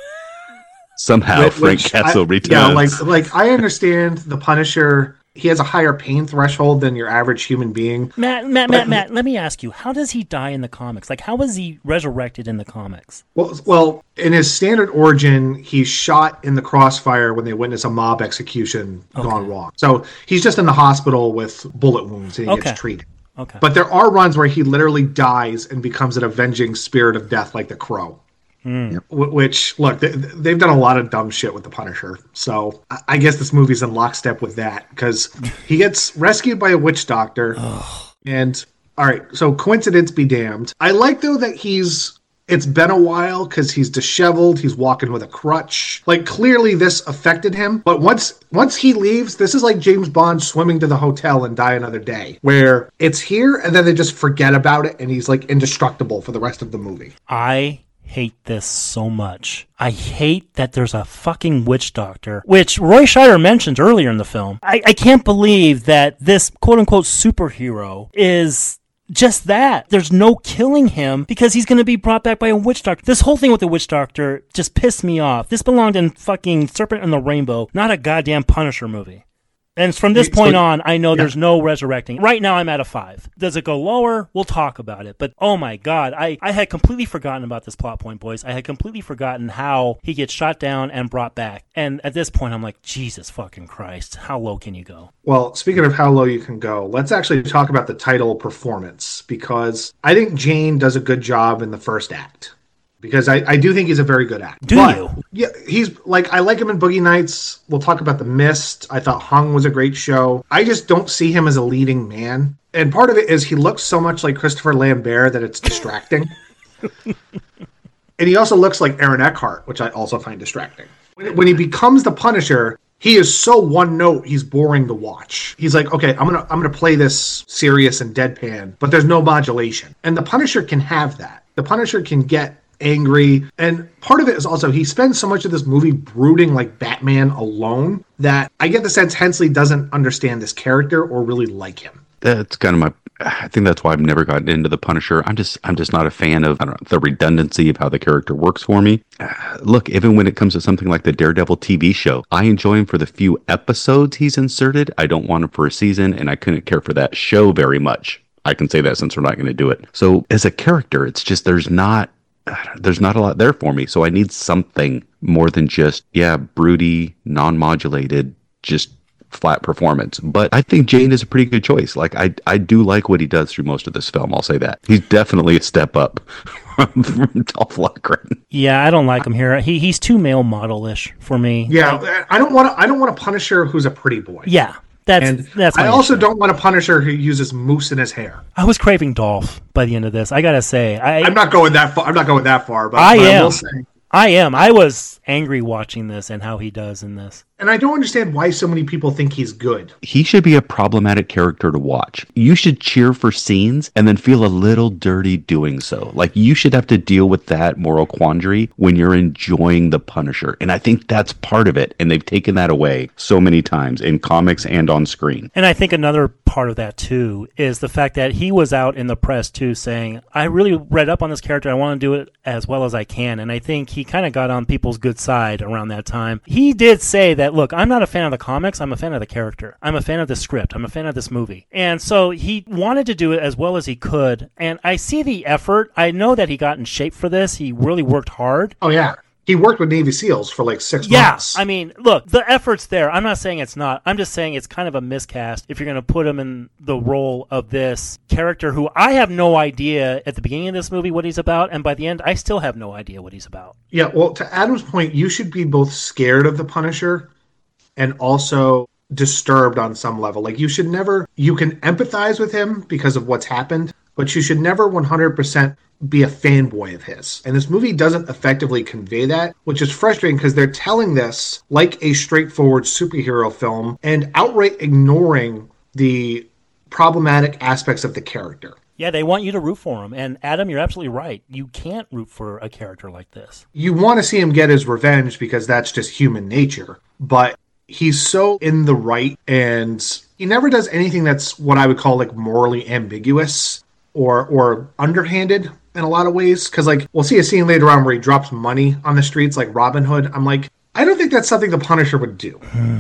Somehow Frank Castle returns. Yeah, like I understand the Punisher. He has a higher pain threshold than your average human being. Matt, let me ask you, how does he die in the comics? Like, how was he resurrected in the comics? Well, in his standard origin, he's shot in the crossfire when they witness a mob execution gone wrong. So he's just in the hospital with bullet wounds and he gets treated. Okay. But there are runs where he literally dies and becomes an avenging spirit of death like the Crow. Which, look, they've done a lot of dumb shit with the Punisher. So I guess this movie's in lockstep with that because he gets rescued by a witch doctor. And, all right, so coincidence be damned. I like, though, that it's been a while because he's disheveled. He's walking with a crutch. Like, clearly this affected him. But once he leaves, this is like James Bond swimming to the hotel and Die Another Day, where it's here and then they just forget about it and he's, like, indestructible for the rest of the movie. I hate this so much. I hate that there's a fucking witch doctor, which Roy Scheider mentions earlier in the film. I can't believe that this quote-unquote superhero is just that. There's no killing him because he's going to be brought back by a witch doctor. This whole thing with the witch doctor just pissed me off. This belonged in fucking Serpent and the Rainbow, not a goddamn Punisher movie. And from this point on, I know there's no resurrecting. Right now, I'm at a 5. Does it go lower? We'll talk about it. But, oh my God, I had completely forgotten about this plot point, boys. I had completely forgotten how he gets shot down and brought back. And at this point, I'm like, Jesus fucking Christ, how low can you go? Well, speaking of how low you can go, let's actually talk about the title performance, because I think Jane does a good job in the first act. Because I do think he's a very good actor. Do you? Yeah, he's like, I like him in Boogie Nights. We'll talk about The Mist. I thought Hung was a great show. I just don't see him as a leading man. And part of it is he looks so much like Christopher Lambert that it's distracting. And he also looks like Aaron Eckhart, which I also find distracting. When he becomes the Punisher, he is so one note, he's boring to watch. He's like, okay, I'm gonna play this serious and deadpan, but there's no modulation. And the Punisher can have that. The Punisher can get angry, and part of it is also he spends so much of this movie brooding like Batman alone that I get the sense Hensley doesn't understand this character or really like him. That's kind of I think that's why I've never gotten into the Punisher. I'm just not a fan of the redundancy of how the character works for me. Look, even when it comes to something like the Daredevil TV show, I enjoy him for the few episodes he's inserted. I don't want him for a season, and I couldn't care for that show very much. I can say that since we're not going to do it. So as a character, it's just there's not a lot there for me. So I need something more than just, broody, non-modulated, just flat performance. But I think Jane is a pretty good choice. Like, I do like what he does through most of this film. I'll say that. He's definitely a step up from Dolph Lundgren. Yeah, I don't like him here. He's too male model-ish for me. Yeah, I don't want a Punisher who's a pretty boy. Yeah. That's I also don't want a Punisher who uses mousse in his hair. I was craving Dolph by the end of this. I gotta say, I'm not going that far. But I am. will say, I am. I was angry watching this and how he does in this. And I don't understand why so many people think he's good. He should be a problematic character to watch. You should cheer for scenes and then feel a little dirty doing so. Like, you should have to deal with that moral quandary when you're enjoying the Punisher. And I think that's part of it. And they've taken that away so many times in comics and on screen. And I think another part of that, too, is the fact that he was out in the press, too, saying, I really read up on this character. I want to do it as well as I can. And I think he kind of got on people's good side around that time. He did say that, look, I'm not a fan of the comics. I'm a fan of the character. I'm a fan of the script. I'm a fan of this movie. And so he wanted to do it as well as he could. And I see the effort. I know that he got in shape for this. He really worked hard. Oh, yeah. He worked with Navy SEALs for like 6 months. Yeah, I mean, look, the effort's there. I'm not saying it's not. I'm just saying it's kind of a miscast if you're going to put him in the role of this character who I have no idea at the beginning of this movie what he's about, and by the end, I still have no idea what he's about. Yeah, well, to Adam's point, you should be both scared of the Punisher and also disturbed on some level. Like, you can empathize with him because of what's happened, but you should never 100% be a fanboy of his. And this movie doesn't effectively convey that, which is frustrating because they're telling this like a straightforward superhero film and outright ignoring the problematic aspects of the character. Yeah, they want you to root for him. And Adam, you're absolutely right. You can't root for a character like this. You want to see him get his revenge because that's just human nature. But he's so in the right, and he never does anything that's what I would call like morally ambiguous or underhanded in a lot of ways. Because like we'll see a scene later on where he drops money on the streets like Robin Hood. I'm like, I don't think that's something the Punisher would do.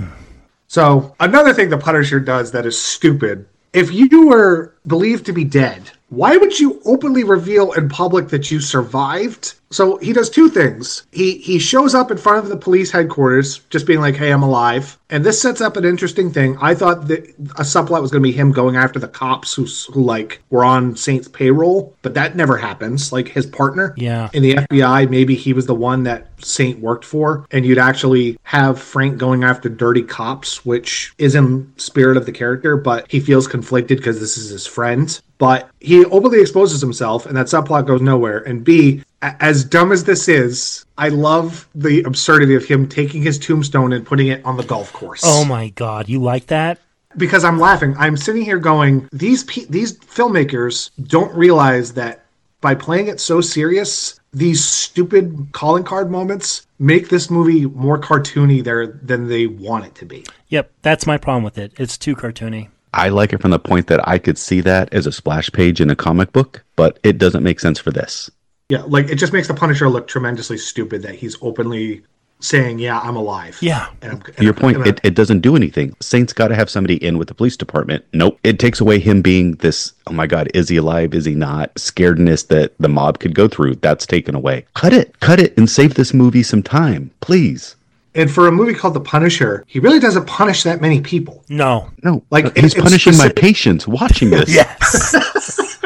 So another thing the Punisher does that is stupid. If you were believed to be dead, why would you openly reveal in public that you survived? So he does two things. He shows up in front of the police headquarters, just being like, hey, I'm alive. And this sets up an interesting thing. I thought that a subplot was going to be him going after the cops who like were on Saint's payroll, but that never happens. Like his partner in the FBI, maybe he was the one that Saint worked for, and you'd actually have Frank going after dirty cops, which is in spirit of the character, but he feels conflicted because this is his friend. But he openly exposes himself, and that subplot goes nowhere. And B, as dumb as this is, I love the absurdity of him taking his tombstone and putting it on the golf course. Oh my God, you like that? Because I'm laughing. I'm sitting here going, these filmmakers don't realize that by playing it so serious, these stupid calling card moments make this movie more cartoony than they want it to be. Yep, that's my problem with it. It's too cartoony. I like it from the point that I could see that as a splash page in a comic book, but it doesn't make sense for this. Yeah, like it just makes the Punisher look tremendously stupid that he's openly saying, yeah, I'm alive. Yeah. To your point, it doesn't do anything. Saint's got to have somebody in with the police department. Nope. It takes away him being this, oh my God, is he alive? Is he not? Scaredness that the mob could go through. That's taken away. Cut it and save this movie some time, please. And for a movie called The Punisher, he really doesn't punish that many people. No. Like he's punishing my patience watching this. Yes.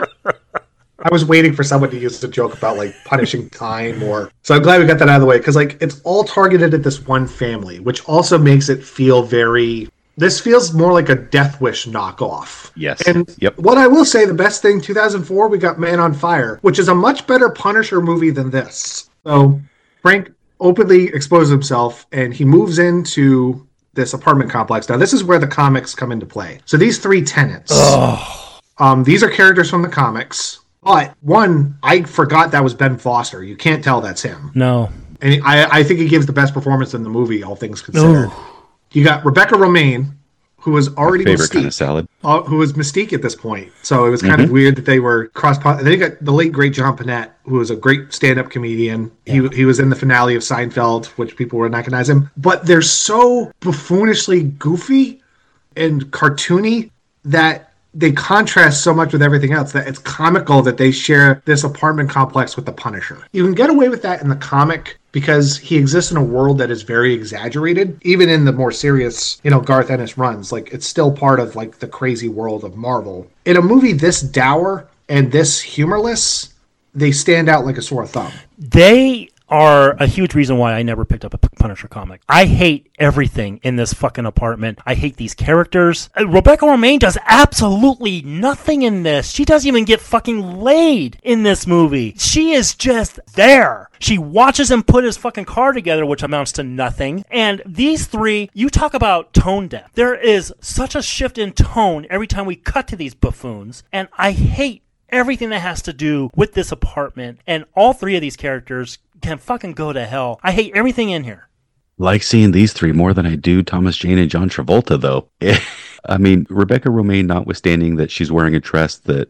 I was waiting for someone to use the joke about like punishing time so I'm glad we got that out of the way, because like it's all targeted at this one family, which also makes it feel this feels more like a Death Wish knockoff. Yes. And yep. What I will say, the best thing, 2004, we got Man on Fire, which is a much better Punisher movie than this. So Frank openly exposes himself and he moves into this apartment complex. Now this is where the comics come into play. So these three tenants, these are characters from the comics. But one, I forgot that was Ben Foster. You can't tell that's him. No. And I think he gives the best performance in the movie, all things considered. You got Rebecca Romijn, who was already favorite kind of salad. Who was Mystique at this point. So it was kind of weird that they were cross-pot. Then you got the late, great John Panette, who was a great stand-up comedian. Yeah. He was in the finale of Seinfeld, which people would recognize him. But they're so buffoonishly goofy and cartoony that they contrast so much with everything else that it's comical that they share this apartment complex with the Punisher. You can get away with that in the comic because he exists in a world that is very exaggerated. Even in the more serious, Garth Ennis runs, like it's still part of like the crazy world of Marvel. In a movie this dour and this humorless, they stand out like a sore thumb. They are a huge reason why I never picked up a Punisher comic. I hate everything in this fucking apartment. I hate these characters. Rebecca Romijn does absolutely nothing in this. She doesn't even get fucking laid in this movie. She is just there. She watches him put his fucking car together, which amounts to nothing. And these three, you talk about tone deaf. There is such a shift in tone every time we cut to these buffoons. And I hate everything that has to do with this apartment. And all three of these characters can fucking go to hell. I hate everything in here. Like seeing these three more than I do Thomas Jane and John Travolta, though. I mean, Rebecca Romijn, notwithstanding that she's wearing a dress that,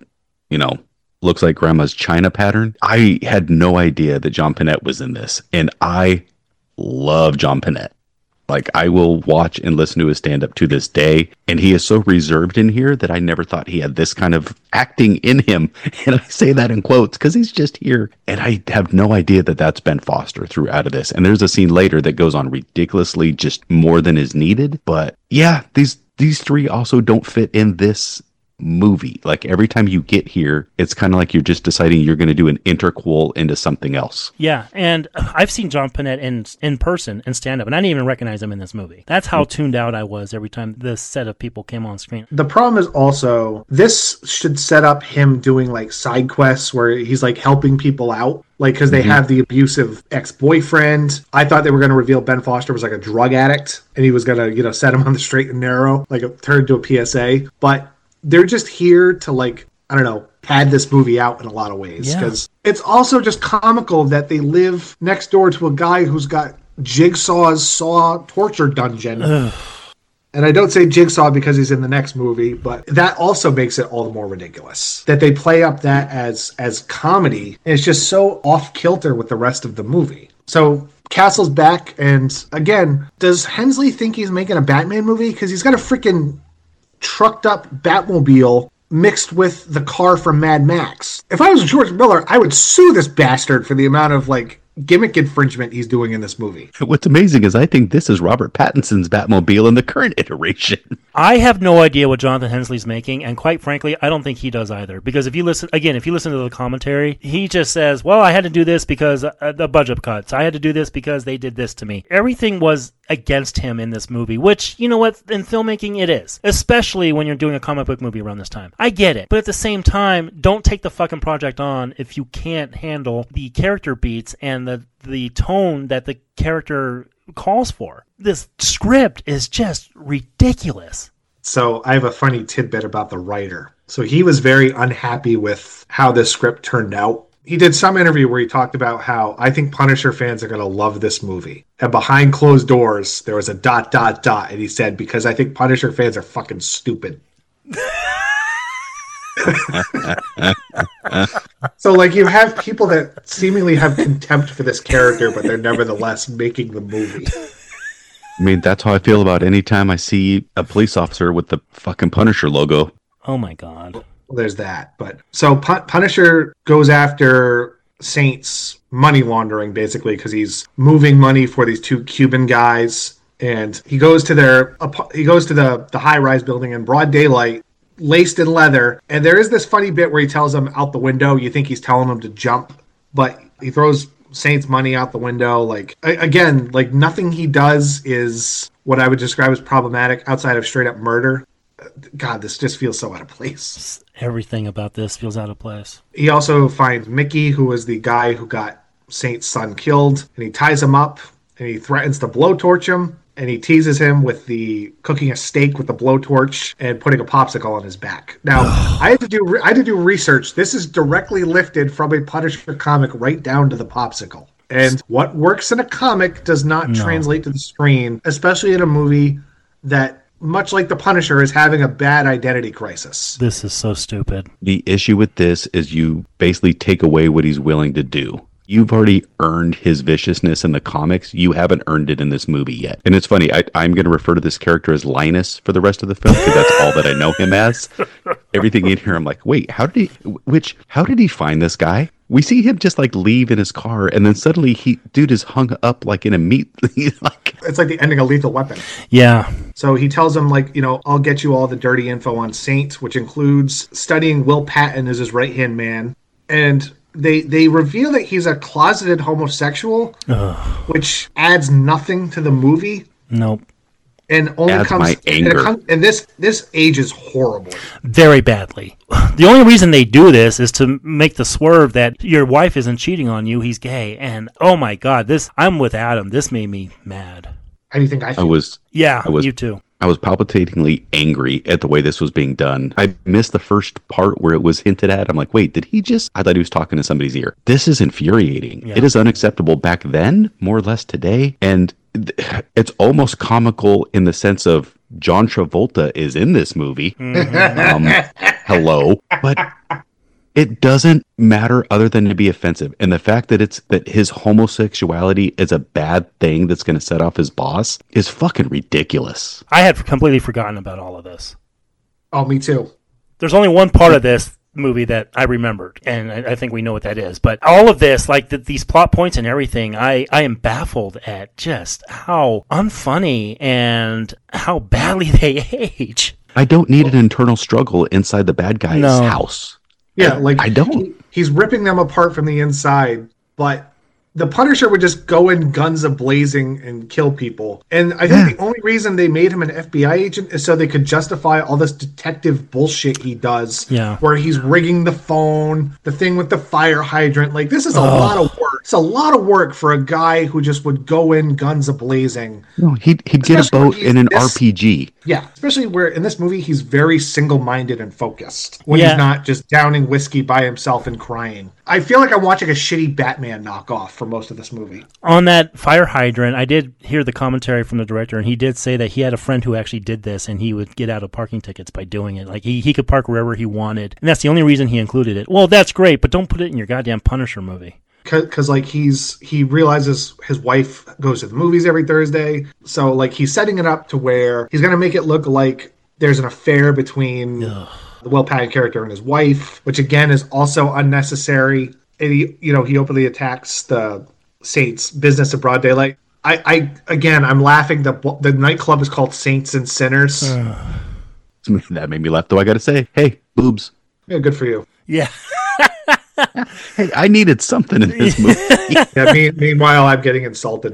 looks like grandma's china pattern. I had no idea that John Panette was in this. And I love John Panette. Like, I will watch and listen to his stand-up to this day. And he is so reserved in here that I never thought he had this kind of acting in him. And I say that in quotes because he's just here. And I have no idea that that's Ben Foster throughout of this. And there's a scene later that goes on ridiculously just more than is needed. But yeah, these three also don't fit in this movie. Like every time you get here, it's kind of like you're just deciding you're going to do an interquel into something else. Yeah, and I've seen John Panette in person and stand up, and I didn't even recognize him in this movie. That's how tuned out I was every time this set of people came on screen. The problem is also this should set up him doing like side quests where he's like helping people out. Like, because they have the abusive ex-boyfriend. I thought they were going to reveal Ben Foster was like a drug addict and he was going to, set him on the straight and narrow, like turn into a PSA. But they're just here to, like, I don't know, pad this movie out in a lot of ways. Because it's also just comical that they live next door to a guy who's got Jigsaw's Saw torture dungeon. And I don't say Jigsaw because he's in the next movie, but that also makes it all the more ridiculous. That they play up that as comedy, and it's just so off-kilter with the rest of the movie. So Castle's back, and again, does Hensley think he's making a Batman movie? Because he's got a freaking trucked-up Batmobile mixed with the car from Mad Max. If I was George Miller, I would sue this bastard for the amount of, gimmick infringement he's doing in this movie. What's amazing is I think this is Robert Pattinson's Batmobile in the current iteration. I have no idea what Jonathan Hensley's making, and quite frankly, I don't think he does either. Because if you listen to the commentary, he just says, well, I had to do this because the budget cuts. I had to do this because they did this to me. Everything was against him in this movie, which, you know what, in filmmaking it is. Especially when you're doing a comic book movie around this time. I get it. But at the same time, don't take the fucking project on if you can't handle the character beats and the tone that the character calls for. This script is just ridiculous. So I have a funny tidbit about the writer. So he was very unhappy with how this script turned out. He did some interview where he talked about how I think Punisher fans are going to love this movie. And behind closed doors, there was a ... And he said, because I think Punisher fans are fucking stupid. So you have people that seemingly have contempt for this character, but they're nevertheless making the movie. I mean, that's how I feel about any time I see a police officer with the fucking Punisher logo. Oh my God. Well, there's that. But so Punisher goes after Saint's money laundering, basically, because he's moving money for these two Cuban guys. And he goes to the high-rise building in broad daylight, laced in leather, and there is this funny bit where he tells him out the window. You think he's telling him to jump, but he throws Saint's money out the window. Again, nothing he does is what I would describe as problematic outside of straight up murder. God, this just feels so out of place. Everything about this feels out of place. He also finds Mickey, who was the guy who got Saint's son killed, and he ties him up and he threatens to blowtorch him. And he teases him with the cooking a steak with the blowtorch and putting a popsicle on his back. Now, I had to do research. This is directly lifted from a Punisher comic right down to the popsicle. And what works in a comic does not translate to the screen, especially in a movie that, much like the Punisher, is having a bad identity crisis. This is so stupid. The issue with this is you basically take away what he's willing to do. You've already earned his viciousness in the comics. You haven't earned it in this movie yet. And it's funny, I'm going to refer to this character as Linus for the rest of the film because that's all that I know him as. Everything in here, I'm like, wait, how did he find this guy? We see him just leave in his car, and then suddenly dude is hung up in a meat. It's like the ending of Lethal Weapon. Yeah. So he tells him I'll get you all the dirty info on Saint, which includes studying Will Patton as his right-hand man. And they reveal that he's a closeted homosexual, which adds nothing to the movie. Nope. And only adds comes my anger. And this ages horribly. Very badly. The only reason they do this is to make the swerve that your wife isn't cheating on you, he's gay. And oh my God, I'm with Adam. This made me mad. How do you think I feel? You too. I was palpitatingly angry at the way this was being done. I missed the first part where it was hinted at. I'm like, wait, I thought he was talking to somebody's ear. This is infuriating. Yeah. It is unacceptable back then, more or less today. And it's almost comical in the sense of John Travolta is in this movie. Hello. But it doesn't matter other than to be offensive. And the fact that his homosexuality is a bad thing that's going to set off his boss is fucking ridiculous. I had completely forgotten about all of this. Oh, me too. There's only one part of this movie that I remembered, and I think we know what that is. But all of this, these plot points and everything, I am baffled at just how unfunny and how badly they age. I don't need an internal struggle inside the bad guy's house. Yeah, I don't. He's ripping them apart from the inside, but the Punisher would just go in guns a-blazing and kill people. And I think the only reason they made him an FBI agent is so they could justify all this detective bullshit he does. Yeah. Where he's rigging the phone, the thing with the fire hydrant. This is a lot of work It's a lot of work for a guy who just would go in guns a-blazing. No, he'd get a boat in an RPG. Yeah, especially where in this movie he's very single-minded and focused. When he's not just downing whiskey by himself and crying. I feel like I'm watching a shitty Batman knockoff for most of this movie. On that fire hydrant, I did hear the commentary from the director, and he did say that he had a friend who actually did this, and he would get out of parking tickets by doing it. Like, he could park wherever he wanted, and that's the only reason he included it. Well, that's great, but don't put it in your goddamn Punisher movie. Because like he realizes his wife goes to the movies every Thursday, so like he's setting it up to where he's gonna make it look like there's an affair between the Will Patton character and his wife, which again is also unnecessary. And he openly attacks the Saints' business of broad daylight. I'm laughing. The nightclub is called Saints and Sinners. That made me laugh, though. I gotta say, hey, boobs. Yeah, good for you. Yeah. Hey, I needed something in this movie. Yeah, meanwhile, I'm getting insulted.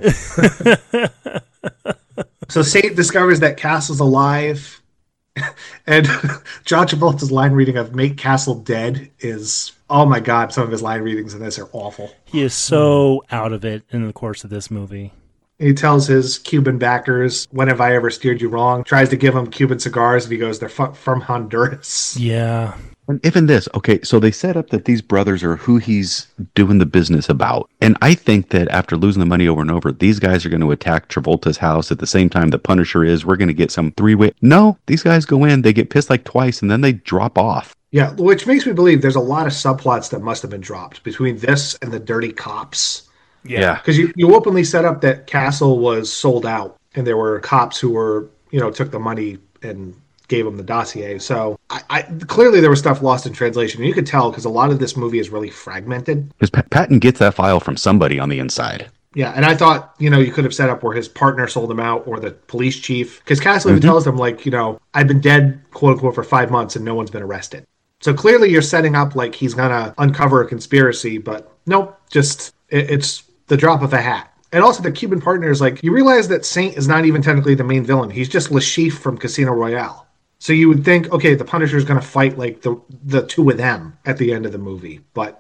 So Saint discovers that Castle's alive, and John Travolta's line reading of "Make Castle Dead" is, oh my god, some of his line readings in this are awful. He is so out of it in the course of this movie. He tells his Cuban backers, "When have I ever steered you wrong?" Tries to give them Cuban cigars, and he goes, "They're from Honduras." Yeah. And even this, okay, so they set up that these brothers are who he's doing the business about. And I think that after losing the money over and over, these guys are going to attack Travolta's house at the same time the Punisher is. We're going to get some three-way. No, these guys go in, they get pissed like twice, and then they drop off. Yeah, which makes me believe there's a lot of subplots that must have been dropped between this and the dirty cops. Yeah. Because you openly set up that Castle was sold out, and there were cops who were, took the money and gave him the dossier. So I clearly there was stuff lost in translation. And you could tell because a lot of this movie is really fragmented. Because Patton gets that file from somebody on the inside. Yeah, and I thought, you could have set up where his partner sold him out or the police chief. Because Castle even tells them, like, I've been dead, quote unquote, for 5 months and no one's been arrested. So clearly you're setting up like he's going to uncover a conspiracy, but nope, just it's the drop of a hat. And also the Cuban partner is like, you realize that Saint is not even technically the main villain. He's just Le Chiffre from Casino Royale. So you would think, okay, the Punisher is going to fight like the two of them at the end of the movie, but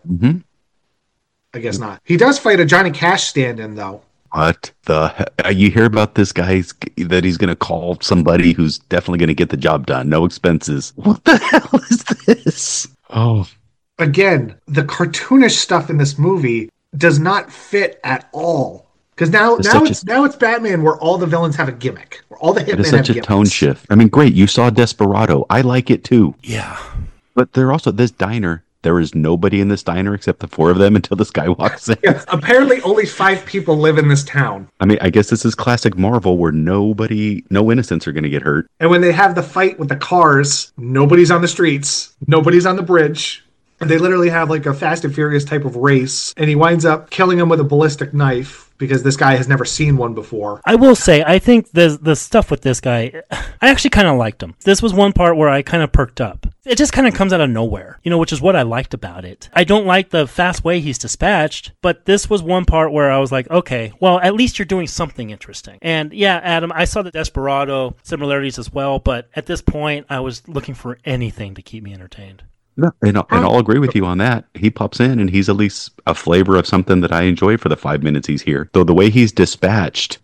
I guess not. He does fight a Johnny Cash stand-in, though. What the? You hear about this guy that he's going to call somebody who's definitely going to get the job done, no expenses. What the hell is this? Oh, again, the cartoonish stuff in this movie does not fit at all. Because now it's Batman where all the villains have a gimmick. Where all the hitmen have gimmicks. It's such a tone shift. I mean, great, you saw Desperado. I like it too. Yeah. But they're also, this diner, there is nobody in this diner except the four of them until this guy walks in. Yeah, apparently only 5 people live in this town. I mean, I guess this is classic Marvel where no innocents are going to get hurt. And when they have the fight with the cars, nobody's on the streets. Nobody's on the bridge. And they literally have like a Fast and Furious type of race. And he winds up killing him with a ballistic knife because this guy has never seen one before. I will say, I think the stuff with this guy, I actually kind of liked him. This was one part where I kind of perked up. It just kind of comes out of nowhere, which is what I liked about it. I don't like the fast way he's dispatched, but this was one part where I was like, okay, well, at least you're doing something interesting. And yeah, Adam, I saw the Desperado similarities as well, but at this point, I was looking for anything to keep me entertained. No, and I'll agree with you on that. He pops in and he's at least a flavor of something that I enjoy for the 5 minutes he's here. Though the way he's dispatched,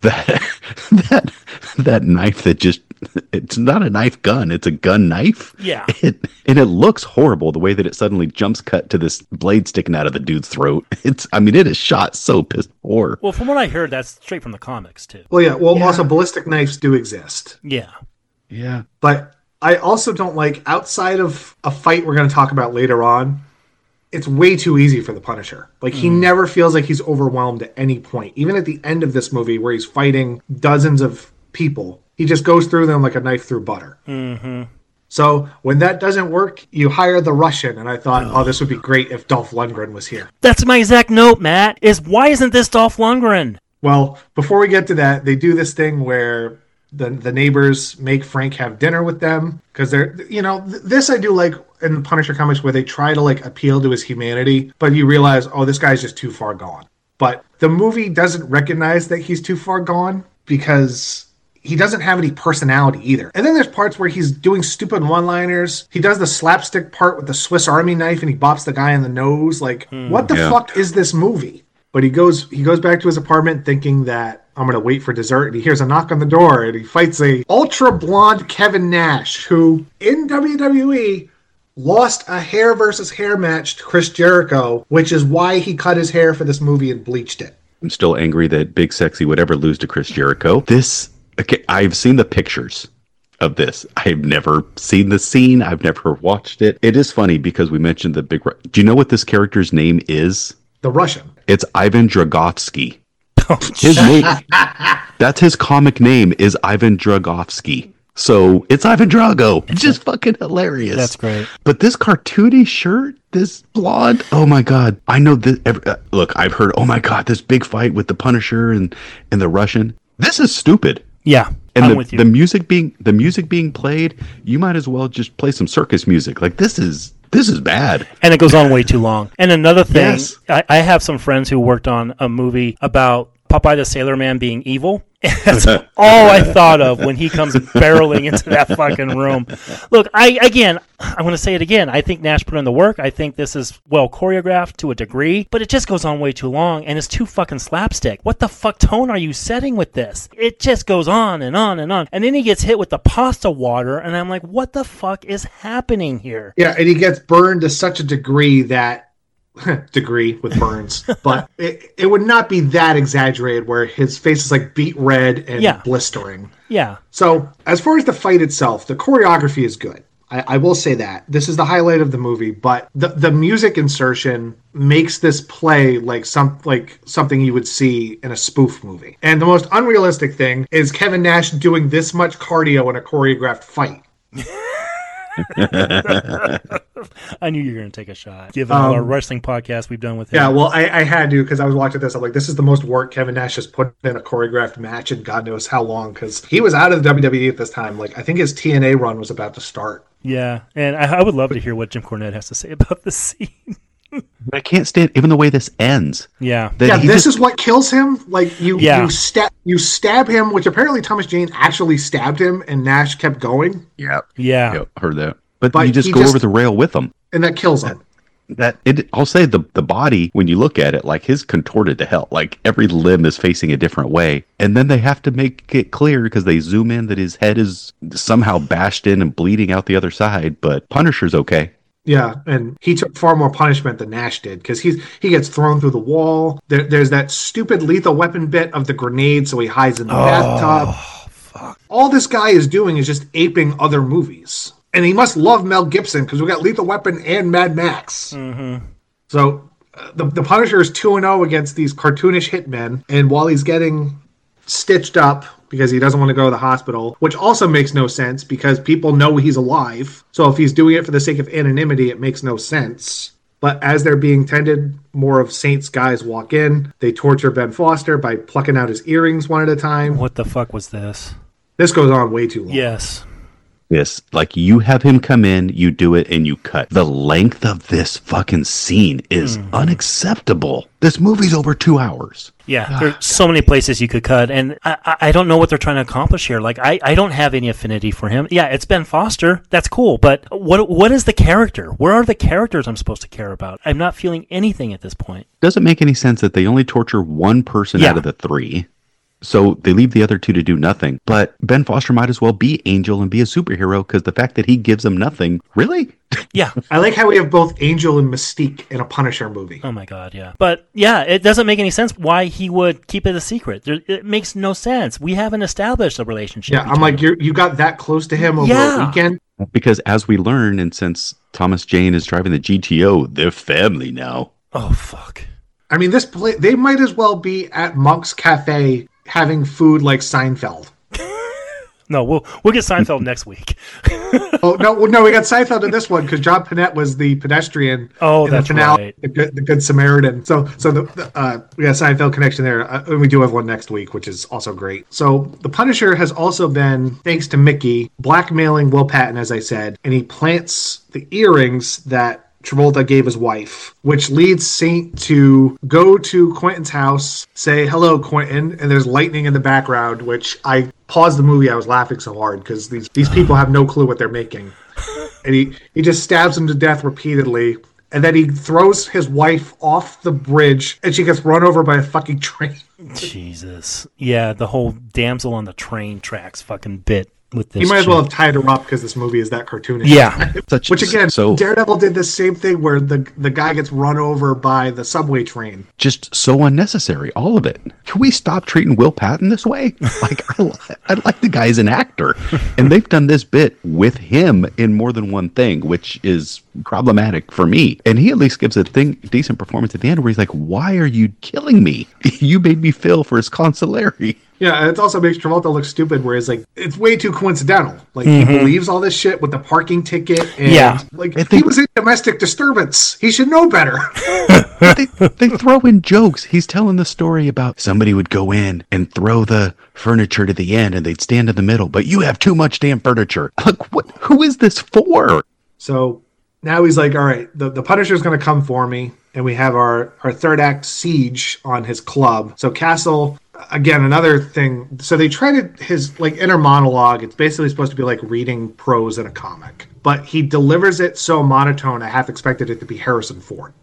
that knife that just, it's not a knife gun, it's a gun knife. Yeah. And it looks horrible the way that it suddenly jumps cut to this blade sticking out of the dude's throat. It is shot so piss poor. Well, from what I heard, that's straight from the comics too. Well, yeah. Well, also ballistic knives do exist. Yeah. Yeah. But I also don't like, outside of a fight we're going to talk about later on, it's way too easy for the Punisher. Like, he never feels like he's overwhelmed at any point. Even at the end of this movie where he's fighting dozens of people, he just goes through them like a knife through butter. Mm-hmm. So when that doesn't work, you hire the Russian. And I thought, this would be great if Dolph Lundgren was here. That's my exact note, Matt, is why isn't this Dolph Lundgren? Well, before we get to that, they do this thing where the neighbors make Frank have dinner with them because they're, this I do like in the Punisher comics where they try to like appeal to his humanity, but you realize, this guy's just too far gone. But the movie doesn't recognize that he's too far gone because he doesn't have any personality either. And then there's parts where he's doing stupid one-liners. He does the slapstick part with the Swiss Army knife and he bops the guy in the nose. Like, what the fuck is this movie? But he goes back to his apartment thinking that I'm going to wait for dessert, and he hears a knock on the door, and he fights a ultra blonde Kevin Nash, who in WWE lost a hair versus hair match to Chris Jericho, which is why he cut his hair for this movie and bleached it. I'm still angry that Big Sexy would ever lose to Chris Jericho. I've seen the pictures of this. I've never seen the scene. I've never watched it. It is funny because we mentioned the big... Do you know what this character's name is? The Russian. It's Ivan Dragovsky. His name... That's his comic name is Ivan Dragovsky. So it's Ivan Drago. It's just fucking hilarious. That's great. But this cartoony shirt, this blonde, oh my God. I know this. Look, I've heard, oh my God, this big fight with the Punisher and the Russian. This is stupid. Yeah. And I'm with you. the music being played, you might as well just play some circus music. Like this is bad. And it goes on way too long. And another thing, Yes. I have some friends who worked on a movie about Popeye the Sailor Man being evil. That's all I thought of when he comes barreling into that fucking room. Look, I want to say it again. I think Nash put in the work. I think this is well choreographed to a degree, but it just goes on way too long, and it's too fucking slapstick. What the fuck tone are you setting with this? It just goes on and on and on. And then he gets hit with the pasta water, and I'm like, what the fuck is happening here? Yeah, and he gets burned to such a degree that degree with burns, but it would not be that exaggerated where his face is like beet red and blistering. Yeah. So as far as the fight itself, the choreography is good. I will say that. This is the highlight of the movie, but the music insertion makes this play like something you would see in a spoof movie. And the most unrealistic thing is Kevin Nash doing this much cardio in a choreographed fight. I knew you were going to take a shot, given all our wrestling podcast we've done with him. Yeah, well, I had to because I was watching this. I'm like, this is the most work Kevin Nash has put in a choreographed match in God knows how long, because he was out of the WWE at this time. Like, I think his TNA run was about to start. Yeah, and I would love to hear what Jim Cornette has to say about the scene. I can't stand even the way this ends. Yeah. This is what kills him. Like you stab him, which apparently Thomas Jane actually stabbed him, and Nash kept going. Yeah. Heard that. But you just go over the rail with him, and that kills him. I'll say the body, when you look at it, like his contorted to hell. Like every limb is facing a different way, and then they have to make it clear because they zoom in that his head is somehow bashed in and bleeding out the other side. But Punisher's okay. Yeah, and he took far more punishment than Nash did because he gets thrown through the wall. There's that stupid Lethal Weapon bit of the grenade, so he hides in the bathtub. Fuck. All this guy is doing is just aping other movies. And he must love Mel Gibson because we got Lethal Weapon and Mad Max. Mm-hmm. So the Punisher is 2-0 against these cartoonish hitmen, and while he's getting stitched up because he doesn't want to go to the hospital, which also makes no sense because people know he's alive. So if he's doing it for the sake of anonymity, it makes no sense. But as they're being tended, more of Saint's guys walk in. They torture Ben Foster by plucking out his earrings one at a time. What the fuck was this? This goes on way too long. Yes. This, like, you have him come in, you do it, and you cut. The length of this fucking scene is unacceptable. This movie's over 2 hours. Yeah, there's so many places you could cut, and I don't know what they're trying to accomplish here. Like, I don't have any affinity for him. Yeah, it's Ben Foster. That's cool, but what is the character? Where are the characters I'm supposed to care about? I'm not feeling anything at this point. Doesn't make any sense that they only torture one person out of the three. So they leave the other two to do nothing. But Ben Foster might as well be Angel and be a superhero because the fact that he gives them nothing, really? Yeah. I like how we have both Angel and Mystique in a Punisher movie. Oh my God, yeah. But yeah, it doesn't make any sense why he would keep it a secret. It makes no sense. We haven't established a relationship. Yeah, I'm like, you got that close to him over a weekend? Because as we learn, and since Thomas Jane is driving the GTO, they're family now. Oh, fuck. I mean, they might as well be at Monk's Cafe having food like Seinfeld. No, we'll get Seinfeld next week. Oh no, we got Seinfeld in this one because John Panette was the pedestrian. Oh, in that's the finale, right. The good Samaritan. So we got Seinfeld connection there. And we do have one next week, which is also great. So the Punisher has also been, thanks to Mickey, blackmailing Will Patton, as I said, and he plants the earrings that Travolta gave his wife, which leads Saint to go to Quentin's house, say, hello, Quentin, and there's lightning in the background, which I paused the movie. I was laughing so hard because these people have no clue what they're making. And he just stabs him to death repeatedly, And then he throws his wife off the bridge, and she gets run over by a fucking train. Jesus. Yeah, the whole damsel on the train tracks fucking bit with this. He might as well have chick. tied her up because this movie is that cartoonish. Yeah. Which again, Daredevil did the same thing where the guy gets run over by the subway train. Just so unnecessary, all of it. Can we stop treating Will Patton this way? Like, I like the guy as an actor. And they've done this bit with him in more than one thing, which is problematic for me. And he at least gives a decent performance at the end where he's like, why are you killing me? You made me feel for his consolary. Yeah, and it also makes Travolta look stupid where it's like, it's way too coincidental. Like, he believes all this shit with the parking ticket. And, like, he was in domestic disturbance. He should know better. they throw in jokes. He's telling the story about somebody would go in and throw the furniture to the end and they'd stand in the middle, but you have too much damn furniture. Like, who is this for? So now he's like, all right, the Punisher's going to come for me. And we have our third act siege on his club. So Castle, again, another thing. So they tried his like inner monologue. It's basically supposed to be like reading prose in a comic. But he delivers it so monotone, I half expected it to be Harrison Ford.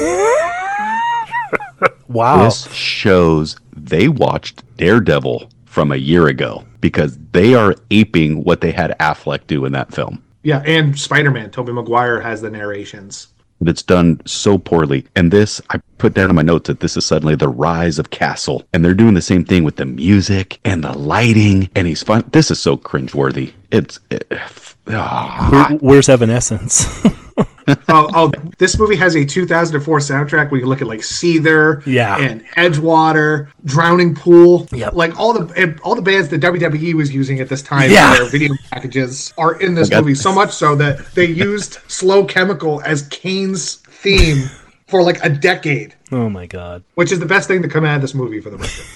Wow. This shows they watched Daredevil from a year ago because they are aping what they had Affleck do in that film. Yeah, and Spider-Man. Tobey Maguire has the narrations. That's done so poorly. And this, I put down in my notes that this is suddenly the rise of Castle. And they're doing the same thing with the music and the lighting. And he's fun. This is so cringeworthy. Where's Evanescence? This movie has a 2004 soundtrack where you look at like Seether and Edgewater, Drowning Pool. Yep. Like all the bands that WWE was using at this time for their video packages are in this movie, so much so that they used Slow Chemical as Kane's theme for like a decade. Oh my God. Which is the best thing to come out of this movie for the record.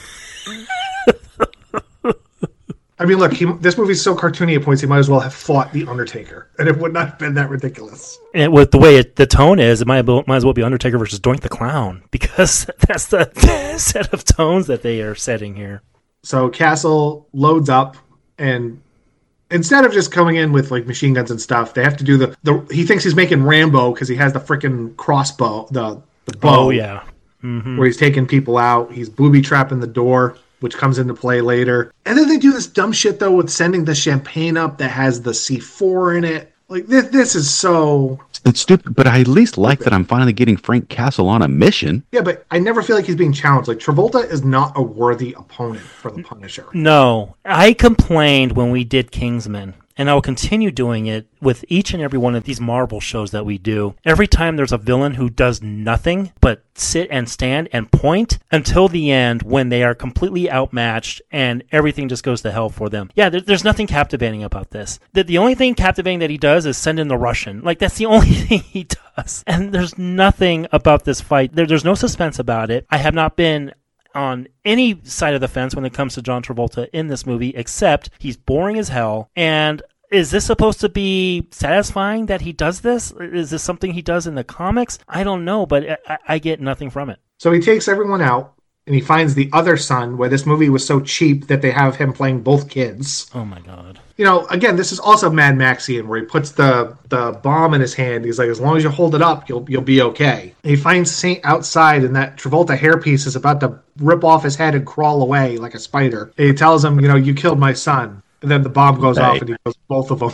I mean, look, this movie's so cartoony at points, he might as well have fought The Undertaker, and it would not have been that ridiculous. And with the way the tone is, it might as well be Undertaker versus Doink the Clown, because that's the set of tones that they are setting here. So Castle loads up, and instead of just coming in with like machine guns and stuff, they have to do he thinks he's making Rambo because he has the freaking crossbow, the bow. Oh, yeah. Mm-hmm. Where he's taking people out. He's booby trapping the door, which comes into play later. And then they do this dumb shit, though, with sending the champagne up that has the C4 in it. Like, this is so... It's stupid, but I at least like that I'm finally getting Frank Castle on a mission. Yeah, but I never feel like he's being challenged. Like, Travolta is not a worthy opponent for the Punisher. No. I complained when we did Kingsman, and I will continue doing it with each and every one of these Marvel shows that we do. Every time there's a villain who does nothing but sit and stand and point until the end when they are completely outmatched and everything just goes to hell for them. Yeah, there's nothing captivating about this. The only thing captivating that he does is send in the Russian. Like, that's the only thing he does. And there's nothing about this fight. There's no suspense about it. I have not been on any side of the fence when it comes to John Travolta in this movie, except he's boring as hell. And is this supposed to be satisfying that he does this? Is this something he does in the comics? I don't know, but I get nothing from it. So he takes everyone out, and he finds the other son, where this movie was so cheap that they have him playing both kids. Oh my God. You know, again, this is also Mad Maxian, where he puts the bomb in his hand. He's like, as long as you hold it up, you'll be okay. And he finds Saint outside, and that Travolta hairpiece is about to rip off his head and crawl away like a spider. And he tells him, you killed my son. And then the bomb goes off, and he kills both of them.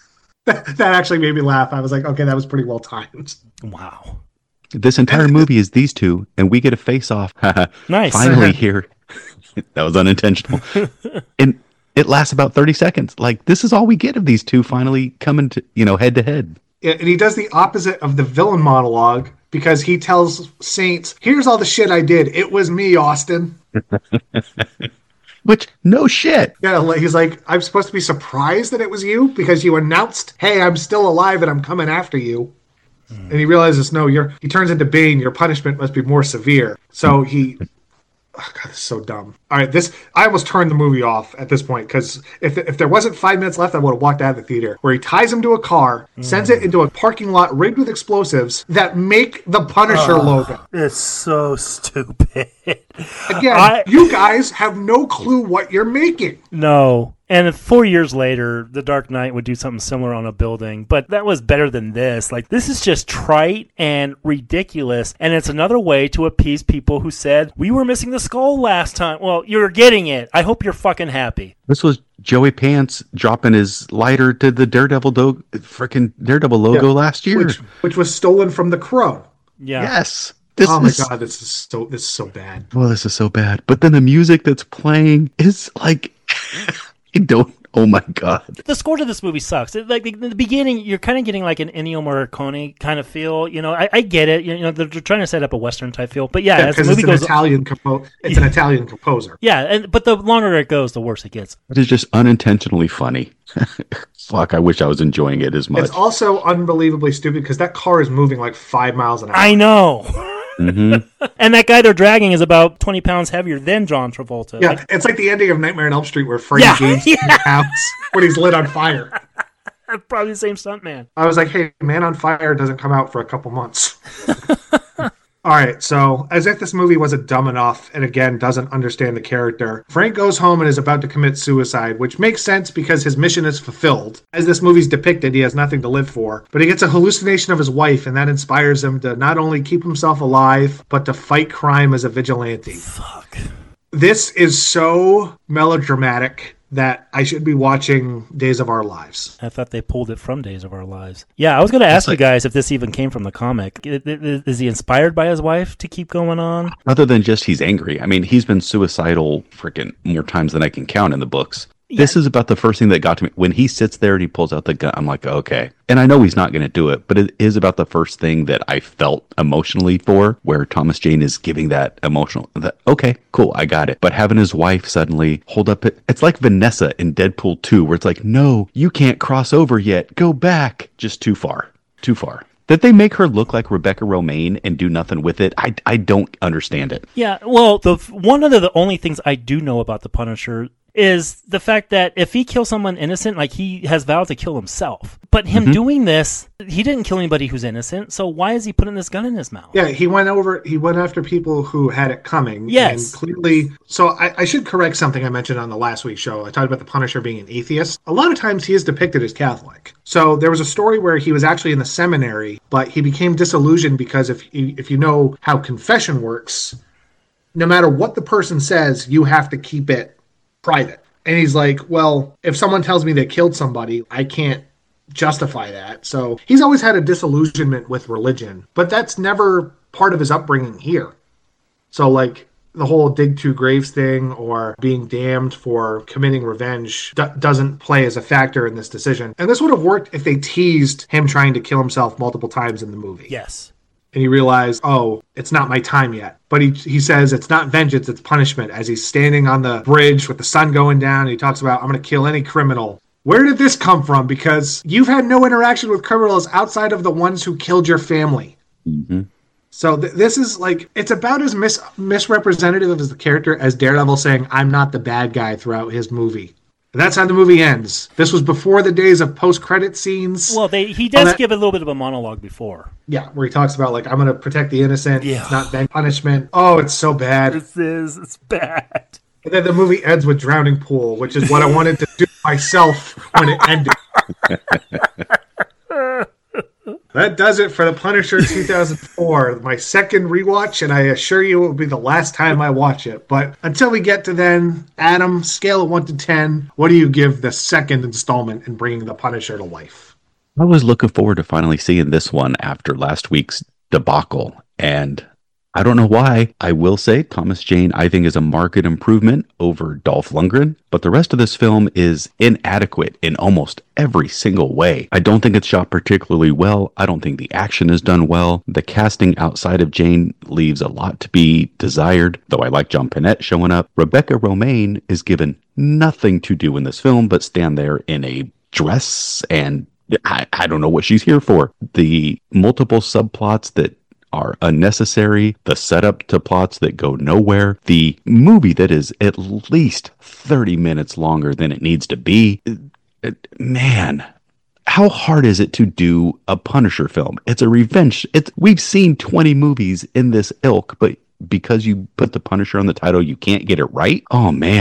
That actually made me laugh. I was like, okay, that was pretty well timed. Wow. This entire movie is these two, and we get a face-off. Nice. Finally here. That was unintentional. And it lasts about 30 seconds. Like, this is all we get of these two finally coming to, head-to-head. Yeah, and he does the opposite of the villain monologue, because he tells Saints, here's all the shit I did. It was me, Austin. Which, no shit. Yeah, he's like, I'm supposed to be surprised that it was you because you announced, hey, I'm still alive and I'm coming after you. And he realizes, no, he turns into Bane. Your punishment must be more severe. So he... Oh, God, this is so dumb. All right, I almost turned the movie off at this point, because if there wasn't 5 minutes left, I would have walked out of the theater, where he ties him to a car, sends it into a parking lot rigged with explosives that make the Punisher logo. It's so stupid. Again, you guys have no clue what you're making. No. And 4 years later, The Dark Knight would do something similar on a building, but that was better than this. Like, this is just trite and ridiculous, and it's another way to appease people who said, we were missing the skull last time. Well, you're getting it. I hope you're fucking happy. This was Joey Pants dropping his lighter to the Daredevil logo last year. Which was stolen from The Crow. Yeah. Yes. My God, this is so bad. Well, this is so bad. But then the music that's playing is like, oh my God. The score to this movie sucks. Like in the beginning, you're kind of getting like an Ennio Morricone kind of feel. You know, I get it. You know, they're trying to set up a Western type feel. But yeah, as the movie goes, it's an Italian composer. Yeah, but the longer it goes, the worse it gets. It is just unintentionally funny. Fuck, I wish I was enjoying it as much. It's also unbelievably stupid because that car is moving like 5 miles an hour. I know. Mm-hmm. And that guy they're dragging is about 20 pounds heavier than John Travolta. Yeah, it's like the ending of Nightmare on Elm Street where Frank James counts when he's lit on fire. Probably the same stuntman. I was like, hey, Man on Fire doesn't come out for a couple months. All right, so as if this movie wasn't dumb enough and again doesn't understand the character, Frank goes home and is about to commit suicide, which makes sense because his mission is fulfilled. As this movie's depicted, he has nothing to live for, but he gets a hallucination of his wife, and that inspires him to not only keep himself alive, but to fight crime as a vigilante. Fuck. This is so melodramatic that I should be watching Days of Our Lives. I thought they pulled it from Days of Our Lives. Yeah, I was going to ask you guys if this even came from the comic. Is he inspired by his wife to keep going on? Other than just he's angry. I mean, he's been suicidal freaking more times than I can count in the books. Yeah. This is about the first thing that got to me. When he sits there and he pulls out the gun, I'm like, okay. And I know he's not going to do it, but it is about the first thing that I felt emotionally for, where Thomas Jane is giving that emotional, okay, cool, I got it. But having his wife suddenly hold up, it's like Vanessa in Deadpool 2, where it's like, no, you can't cross over yet, go back. Just too far. That they make her look like Rebecca Romaine and do nothing with it, I don't understand it. Yeah, well, one of the only things I do know about the Punisher is the fact that if he kills someone innocent, like he has vowed to kill himself. But him doing this, he didn't kill anybody who's innocent, so why is he putting this gun in his mouth? Yeah, he went after people who had it coming. Yes. And clearly, so I should correct something I mentioned on the last week's show. I talked about the Punisher being an atheist. A lot of times he is depicted as Catholic. So there was a story where he was actually in the seminary, but he became disillusioned because if you know how confession works, no matter what the person says, you have to keep it private. And he's like, well, if someone tells me they killed somebody, I can't justify that. So he's always had a disillusionment with religion, but that's never part of his upbringing here. So like the whole dig two graves thing or being damned for committing revenge doesn't play as a factor in this decision. And this would have worked if they teased him trying to kill himself multiple times in the movie. Yes. And he realized, oh, it's not my time yet. But he says it's not vengeance, it's punishment. As he's standing on the bridge with the sun going down, he talks about, I'm going to kill any criminal. Where did this come from? Because you've had no interaction with criminals outside of the ones who killed your family. Mm-hmm. So this is like, it's about as misrepresentative as the character as Daredevil saying, I'm not the bad guy throughout his movie. That's how the movie ends. This was before the days of post-credit scenes. Well, he does give a little bit of a monologue before. Yeah, where he talks about, like, I'm going to protect the innocent. Yeah. It's not punishment. Oh, it's so bad. It's bad. And then the movie ends with Drowning Pool, which is what I wanted to do myself when it ended. That does it for The Punisher 2004, my second rewatch, and I assure you it will be the last time I watch it. But until we get to then, Adam, scale of 1 to 10, what do you give the second installment in bringing The Punisher to life? I was looking forward to finally seeing this one after last week's debacle, and I don't know why. I will say Thomas Jane, I think, is a marked improvement over Dolph Lundgren, but the rest of this film is inadequate in almost every single way. I don't think it's shot particularly well. I don't think the action is done well. The casting outside of Jane leaves a lot to be desired, though I like John Panette showing up. Rebecca Romaine is given nothing to do in this film but stand there in a dress, and I don't know what she's here for. The multiple subplots that are unnecessary, the setup to plots that go nowhere, the movie that is at least 30 minutes longer than it needs to be. Man, how hard is it to do a Punisher film? It's a revenge. We've seen 20 movies in this ilk, but because you put the Punisher on the title, you can't get it right? Oh man,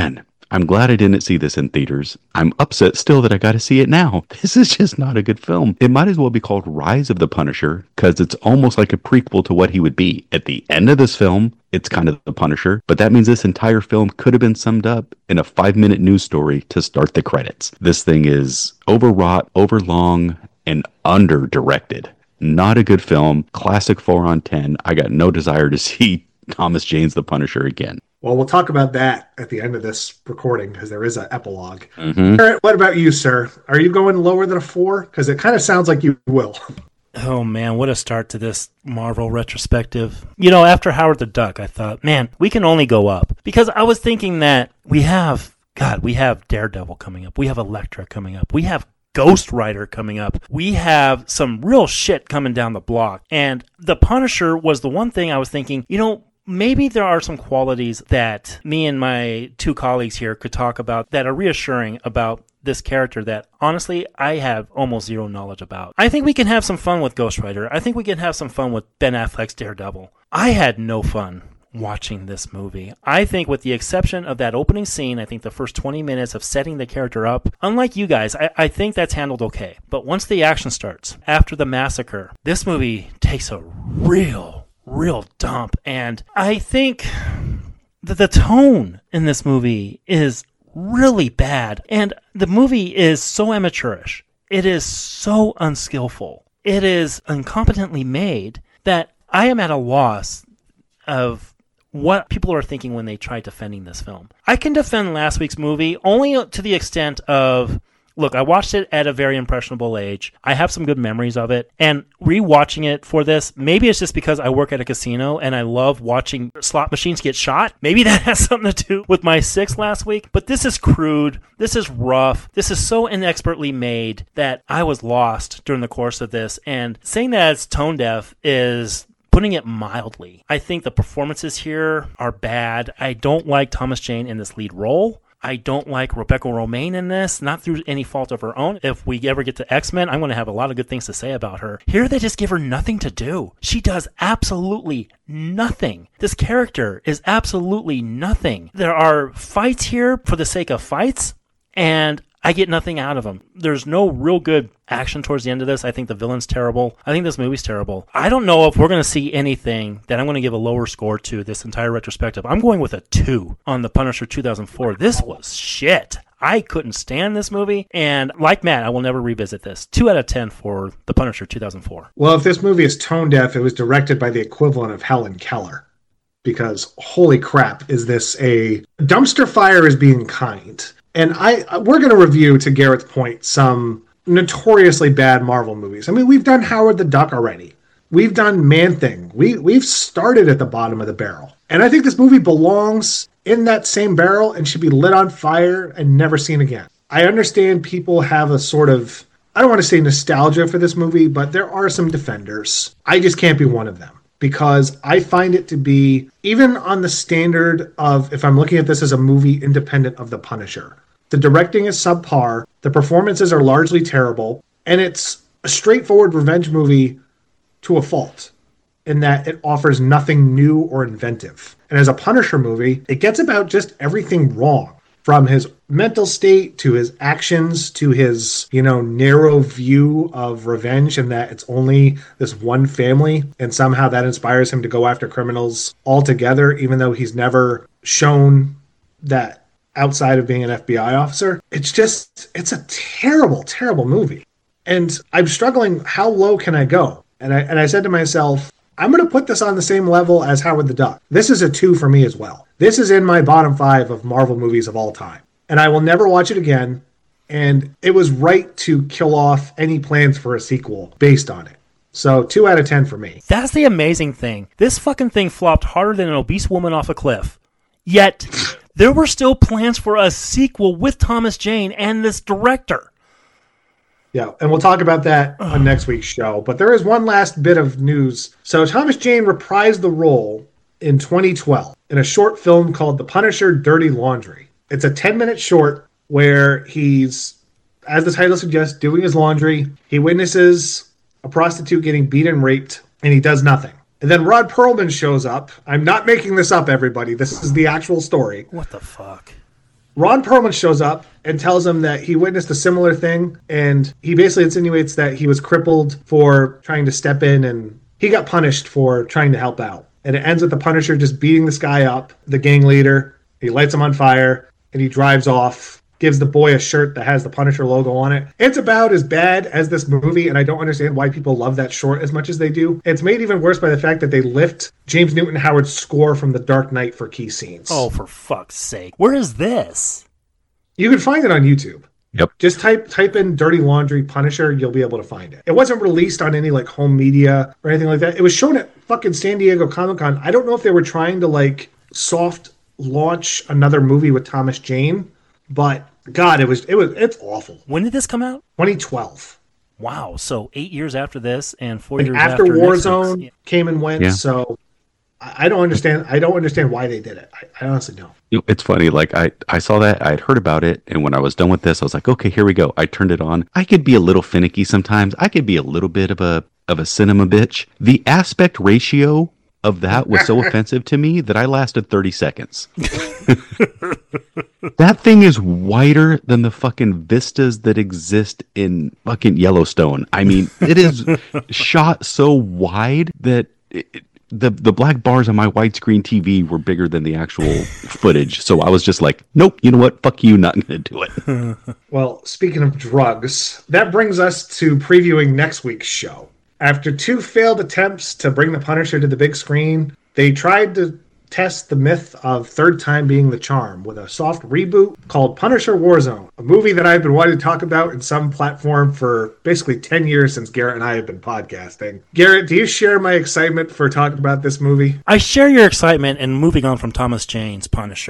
I'm glad I didn't see this in theaters. I'm upset still that I got to see it now. This is just not a good film. It might as well be called Rise of the Punisher, because it's almost like a prequel to what he would be. At the end of this film, it's kind of the Punisher, but that means this entire film could have been summed up in a 5-minute news story to start the credits. This thing is overwrought, overlong, and under-directed. Not a good film. Classic 4 on 10. I got no desire to see Thomas Jane's The Punisher again. Well, we'll talk about that at the end of this recording because there is an epilogue. Mm-hmm. All right, what about you, sir? Are you going lower than a 4? Because it kind of sounds like you will. Oh, man, what a start to this Marvel retrospective. You know, after Howard the Duck, I thought, man, we can only go up. Because I was thinking that we have Daredevil coming up. We have Elektra coming up. We have Ghost Rider coming up. We have some real shit coming down the block. And The Punisher was the one thing I was thinking, you know, maybe there are some qualities that me and my 2 colleagues here could talk about that are reassuring about this character that, honestly, I have almost zero knowledge about. I think we can have some fun with Ghost Rider. I think we can have some fun with Ben Affleck's Daredevil. I had no fun watching this movie. I think with the exception of that opening scene, I think the first 20 minutes of setting the character up, unlike you guys, I think that's handled okay. But once the action starts, after the massacre, this movie takes a real dump. And I think that the tone in this movie is really bad. And the movie is so amateurish. It is so unskillful. It is incompetently made that I am at a loss of what people are thinking when they try defending this film. I can defend last week's movie only to the extent of, look, I watched it at a very impressionable age. I have some good memories of it. And rewatching it for this, maybe it's just because I work at a casino and I love watching slot machines get shot. Maybe that has something to do with my 6 last week. But this is crude. This is rough. This is so inexpertly made that I was lost during the course of this. And saying that it's tone deaf is putting it mildly. I think the performances here are bad. I don't like Thomas Jane in this lead role. I don't like Rebecca Romijn in this, not through any fault of her own. If we ever get to X-Men, I'm going to have a lot of good things to say about her. Here, they just give her nothing to do. She does absolutely nothing. This character is absolutely nothing. There are fights here for the sake of fights, and I get nothing out of them. There's no real good action towards the end of this. I think the villain's terrible. I think this movie's terrible. I don't know if we're going to see anything that I'm going to give a lower score to this entire retrospective. I'm going with a 2 on The Punisher 2004. This was shit. I couldn't stand this movie, and like Matt, I will never revisit this. 2 out of 10 for The Punisher 2004. Well, if this movie is tone deaf, it was directed by the equivalent of Helen Keller. Because, holy crap, is this a dumpster fire is being kind. And we're going to review, to Garrett's point, some notoriously bad Marvel movies. I mean, we've done Howard the Duck already. We've done Man-Thing. We've started at the bottom of the barrel. And I think this movie belongs in that same barrel and should be lit on fire and never seen again. I understand people have a sort of, I don't want to say nostalgia for this movie, but there are some defenders. I just can't be one of them. Because I find it to be, even on the standard of, if I'm looking at this as a movie independent of The Punisher, the directing is subpar, the performances are largely terrible, and it's a straightforward revenge movie to a fault, in that it offers nothing new or inventive. And as a Punisher movie, it gets about just everything wrong. From his mental state to his actions to his, narrow view of revenge, and that it's only this one family, and somehow that inspires him to go after criminals altogether, even though he's never shown that outside of being an FBI officer. It's a terrible, terrible movie. And I'm struggling, how low can I go? And I said to myself, I'm going to put this on the same level as Howard the Duck. This is a 2 for me as well. This is in my bottom 5 of Marvel movies of all time. And I will never watch it again. And it was right to kill off any plans for a sequel based on it. So 2 out of 10 for me. That's the amazing thing. This fucking thing flopped harder than an obese woman off a cliff. Yet, there were still plans for a sequel with Thomas Jane and this director. Yeah, and we'll talk about that on next week's show. But there is one last bit of news. So Thomas Jane reprised the role in 2012 in a short film called The Punisher: Dirty Laundry. It's a 10-minute short where he's, as the title suggests, doing his laundry. He witnesses a prostitute getting beat and raped, and he does nothing. And then Rod Perlman shows up. I'm not making this up, everybody. This is the actual story. What the fuck? Ron Perlman shows up and tells him that he witnessed a similar thing, and he basically insinuates that he was crippled for trying to step in, and he got punished for trying to help out. And it ends with the Punisher just beating this guy up, the gang leader. He lights him on fire, and he drives off, gives the boy a shirt that has the Punisher logo on it. It's about as bad as this movie, and I don't understand why people love that short as much as they do. It's made even worse by the fact that they lift James Newton Howard's score from The Dark Knight for key scenes. Oh, for fuck's sake. Where is this? You can find it on YouTube. Yep. Just type in Dirty Laundry Punisher, you'll be able to find it. It wasn't released on any like home media or anything like that. It was shown at fucking San Diego Comic-Con. I don't know if they were trying to like soft launch another movie with Thomas Jane, but God, it's awful. When did this come out? 2012. Wow. So 8 years after this and 4 years after Warzone came and went. Yeah. So I don't understand why they did it. I honestly don't. It's funny. Like I saw that, I'd heard about it, and when I was done with this, I was like, okay, here we go. I turned it on. I could be a little finicky sometimes. I could be a little bit of a cinema bitch. The aspect ratio of that was so offensive to me that I lasted 30 seconds. That thing is wider than the fucking vistas that exist in fucking Yellowstone. I mean, it is shot so wide that the black bars on my widescreen TV were bigger than the actual footage. So I was just like, nope, you know what? Fuck you, not going to do it. Well, speaking of drugs, that brings us to previewing next week's show. After 2 failed attempts to bring the Punisher to the big screen, they tried to test the myth of third time being the charm with a soft reboot called Punisher Warzone, a movie that I've been wanting to talk about in some platform for basically 10 years since Garrett and I have been podcasting. Garrett, do you share my excitement for talking about this movie? I share your excitement in moving on from Thomas Jane's Punisher.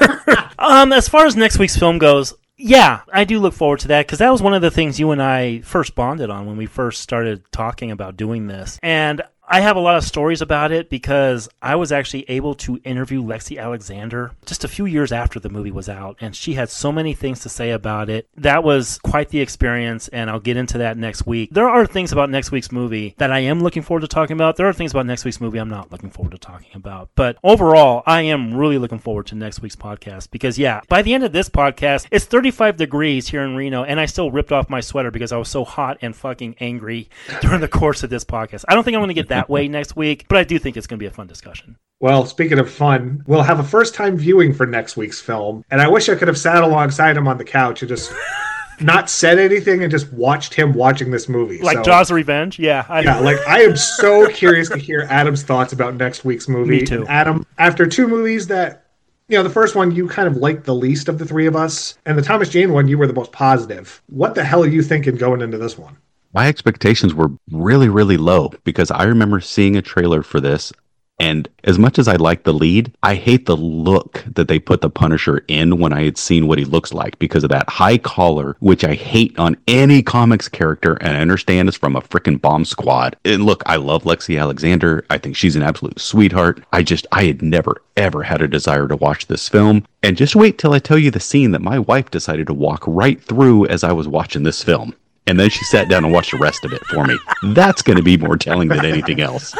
As far as next week's film goes, yeah, I do look forward to that because that was one of the things you and I first bonded on when we first started talking about doing this. And I have a lot of stories about it because I was actually able to interview Lexi Alexander just a few years after the movie was out, and she had so many things to say about it. That was quite the experience, and I'll get into that next week. There are things about next week's movie that I am looking forward to talking about. There are things about next week's movie I'm not looking forward to talking about. But overall, I am really looking forward to next week's podcast because, yeah, by the end of this podcast, it's 35 degrees here in Reno, and I still ripped off my sweater because I was so hot and fucking angry during the course of this podcast. I don't think I'm going to get that way next week, but I do think it's going to be a fun discussion. Well, speaking of fun, we'll have a first-time viewing for next week's film, and I wish I could have sat alongside him on the couch and just not said anything and just watched him watching this movie. Like Jaws of Revenge? Yeah. I am so curious to hear Adam's thoughts about next week's movie. Me too. And Adam, after 2 movies that, the first one you kind of liked the least of the 3 of us, and the Thomas Jane one you were the most positive. What the hell are you thinking going into this one? My expectations were really, really low because I remember seeing a trailer for this, and as much as I like the lead, I hate the look that they put the Punisher in when I had seen what he looks like because of that high collar, which I hate on any comics character, and I understand it's from a freaking bomb squad. And look, I love Lexi Alexander. I think she's an absolute sweetheart. I had never, ever had a desire to watch this film. And just wait till I tell you the scene that my wife decided to walk right through as I was watching this film. And then she sat down and watched the rest of it for me. That's going to be more telling than anything else.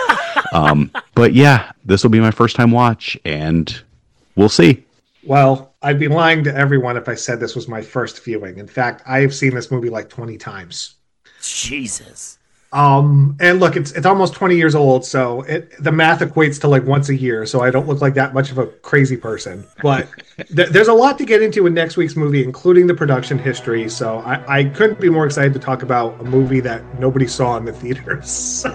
But yeah, this will be my first time watch, and we'll see. Well, I'd be lying to everyone if I said this was my first viewing. In fact, I have seen this movie like 20 times. Jesus. And look, it's almost 20 years old, so the math equates to like once a year, so I don't look like that much of a crazy person. But there's a lot to get into in next week's movie, including the production history, so I couldn't be more excited to talk about a movie that nobody saw in the theaters. So.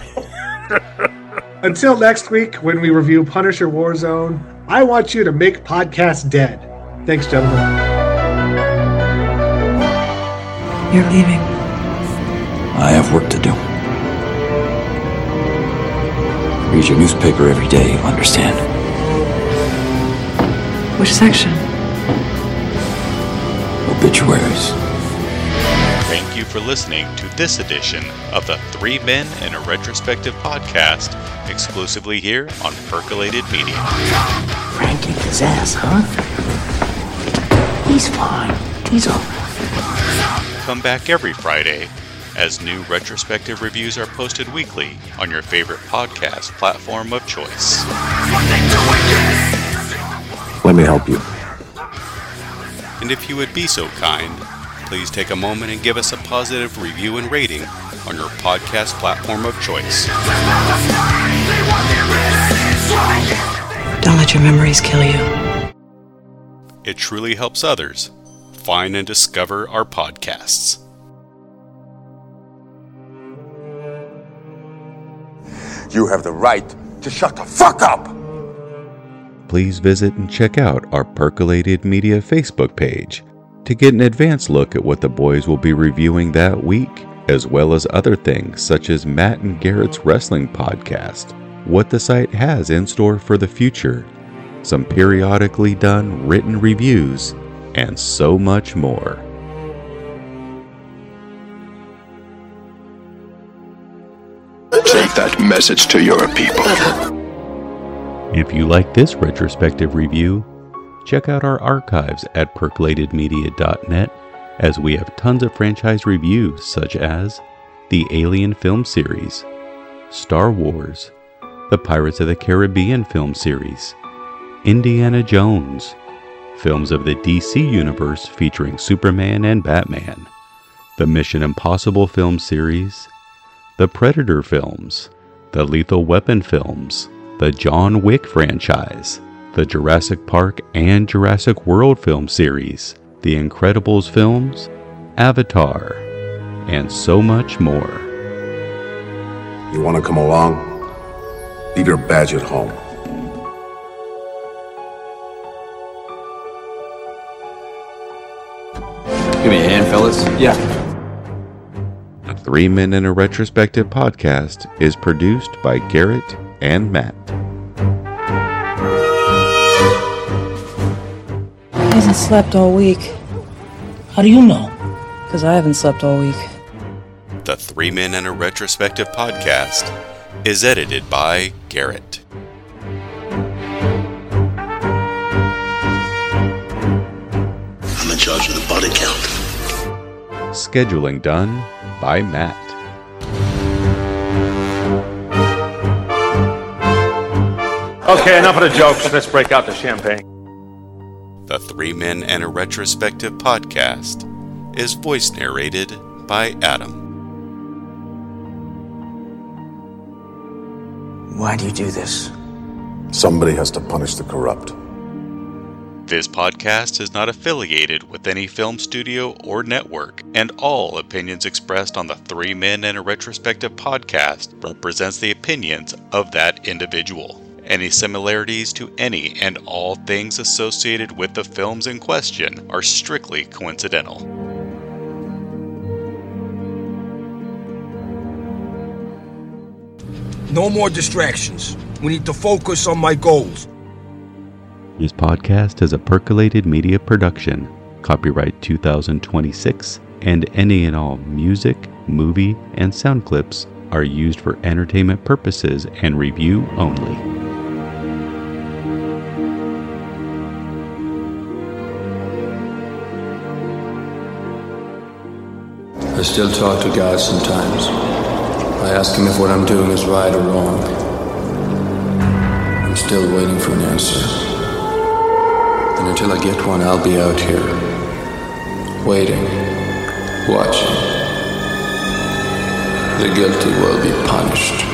Until next week, when we review Punisher Warzone, I want you to make podcasts dead. Thanks, gentlemen. You're leaving. I have work to do. Read your newspaper every day, you understand? Which section? Obituaries. Thank you for listening to this edition of the 3 Men and a Retrospective podcast, exclusively here on Percolated Media. Frank kicked his ass, huh? He's fine. He's all right. Come back every Friday as new retrospective reviews are posted weekly on your favorite podcast platform of choice. Let me help you. And if you would be so kind, please take a moment and give us a positive review and rating on your podcast platform of choice. Don't let your memories kill you. It truly helps others find and discover our podcasts. You have the right to shut the fuck up! Please visit and check out our Percolated Media Facebook page to get an advance look at what the boys will be reviewing that week, as well as other things such as Matt and Garrett's wrestling podcast, what the site has in store for the future, some periodically done written reviews, and so much more. Take that message to your people. If you like this retrospective review, check out our archives at percolatedmedia.net, as we have tons of franchise reviews such as the Alien film series, Star Wars, the Pirates of the Caribbean film series, Indiana Jones, films of the DC Universe featuring Superman and Batman, the Mission Impossible film series, the Predator films, the Lethal Weapon films, the John Wick franchise, the Jurassic Park and Jurassic World film series, the Incredibles films, Avatar, and so much more. You want to come along? Leave your badge at home. Give me a hand, fellas. Yeah. The 3 Men in a Retrospective podcast is produced by Garrett and Matt. He hasn't slept all week. How do you know? Because I haven't slept all week. The 3 Men in a Retrospective podcast is edited by Garrett. I'm in charge of the body count. Scheduling done by Matt. Okay, enough of the jokes. Let's break out the champagne. The 3 Men and a Retrospective podcast is voice narrated by Adam. Why do you do this? Somebody has to punish the corrupt. This podcast is not affiliated with any film studio or network, and all opinions expressed on the 3 Men and a Retrospective podcast represents the opinions of that individual. Any similarities to any and all things associated with the films in question are strictly coincidental. No more distractions. We need to focus on my goals. This podcast is a Percolated Media production, copyright 2026, and any and all music, movie, and sound clips are used for entertainment purposes and review only. I still talk to God sometimes. I ask him if what I'm doing is right or wrong. I'm still waiting for an answer. And until I get one, I'll be out here, waiting, watching. The guilty will be punished.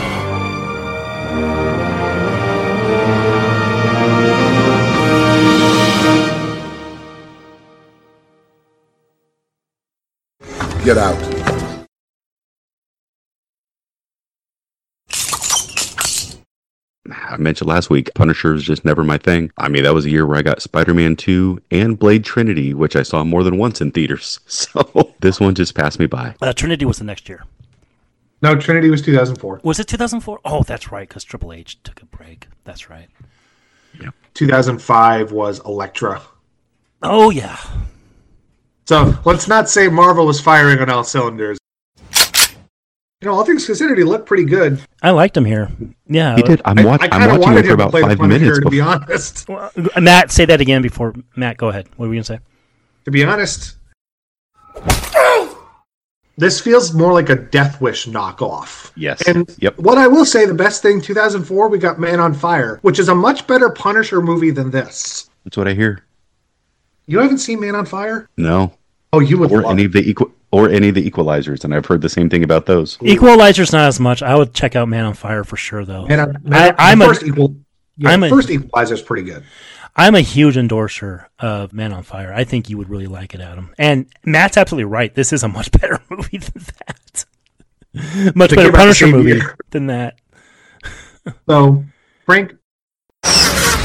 Get out. I mentioned last week, Punisher was just never my thing. I mean, that was a year where I got Spider-Man 2 and Blade Trinity, which I saw more than once in theaters. So this one just passed me by. Trinity was the next year. No, Trinity was 2004. Was it 2004? Oh, that's right, because Triple H took a break. That's right. Yep. 2005 was Elektra. Oh, yeah. So let's not say Marvel was firing on all cylinders. You know, all things considered, he looked pretty good. I liked him here. Yeah. He did. I'm watching him for about 5 minutes. To be honest. Well, Matt, say that again before. Matt, go ahead. What were you going to say? To be honest, this feels more like a Death Wish knockoff. Yes. And what I will say, the best thing, 2004, we got Man on Fire, which is a much better Punisher movie than this. That's what I hear. You haven't seen Man on Fire? No. Oh, you would or love any of the Equalizers, and I've heard the same thing about those. Equalizer's not as much. I would check out Man on Fire for sure, though. First Equalizer is pretty good. I'm a huge endorser of Man on Fire. I think you would really like it, Adam. And Matt's absolutely right. This is a much better movie than that. Much better Punisher movie than that. So, Frank,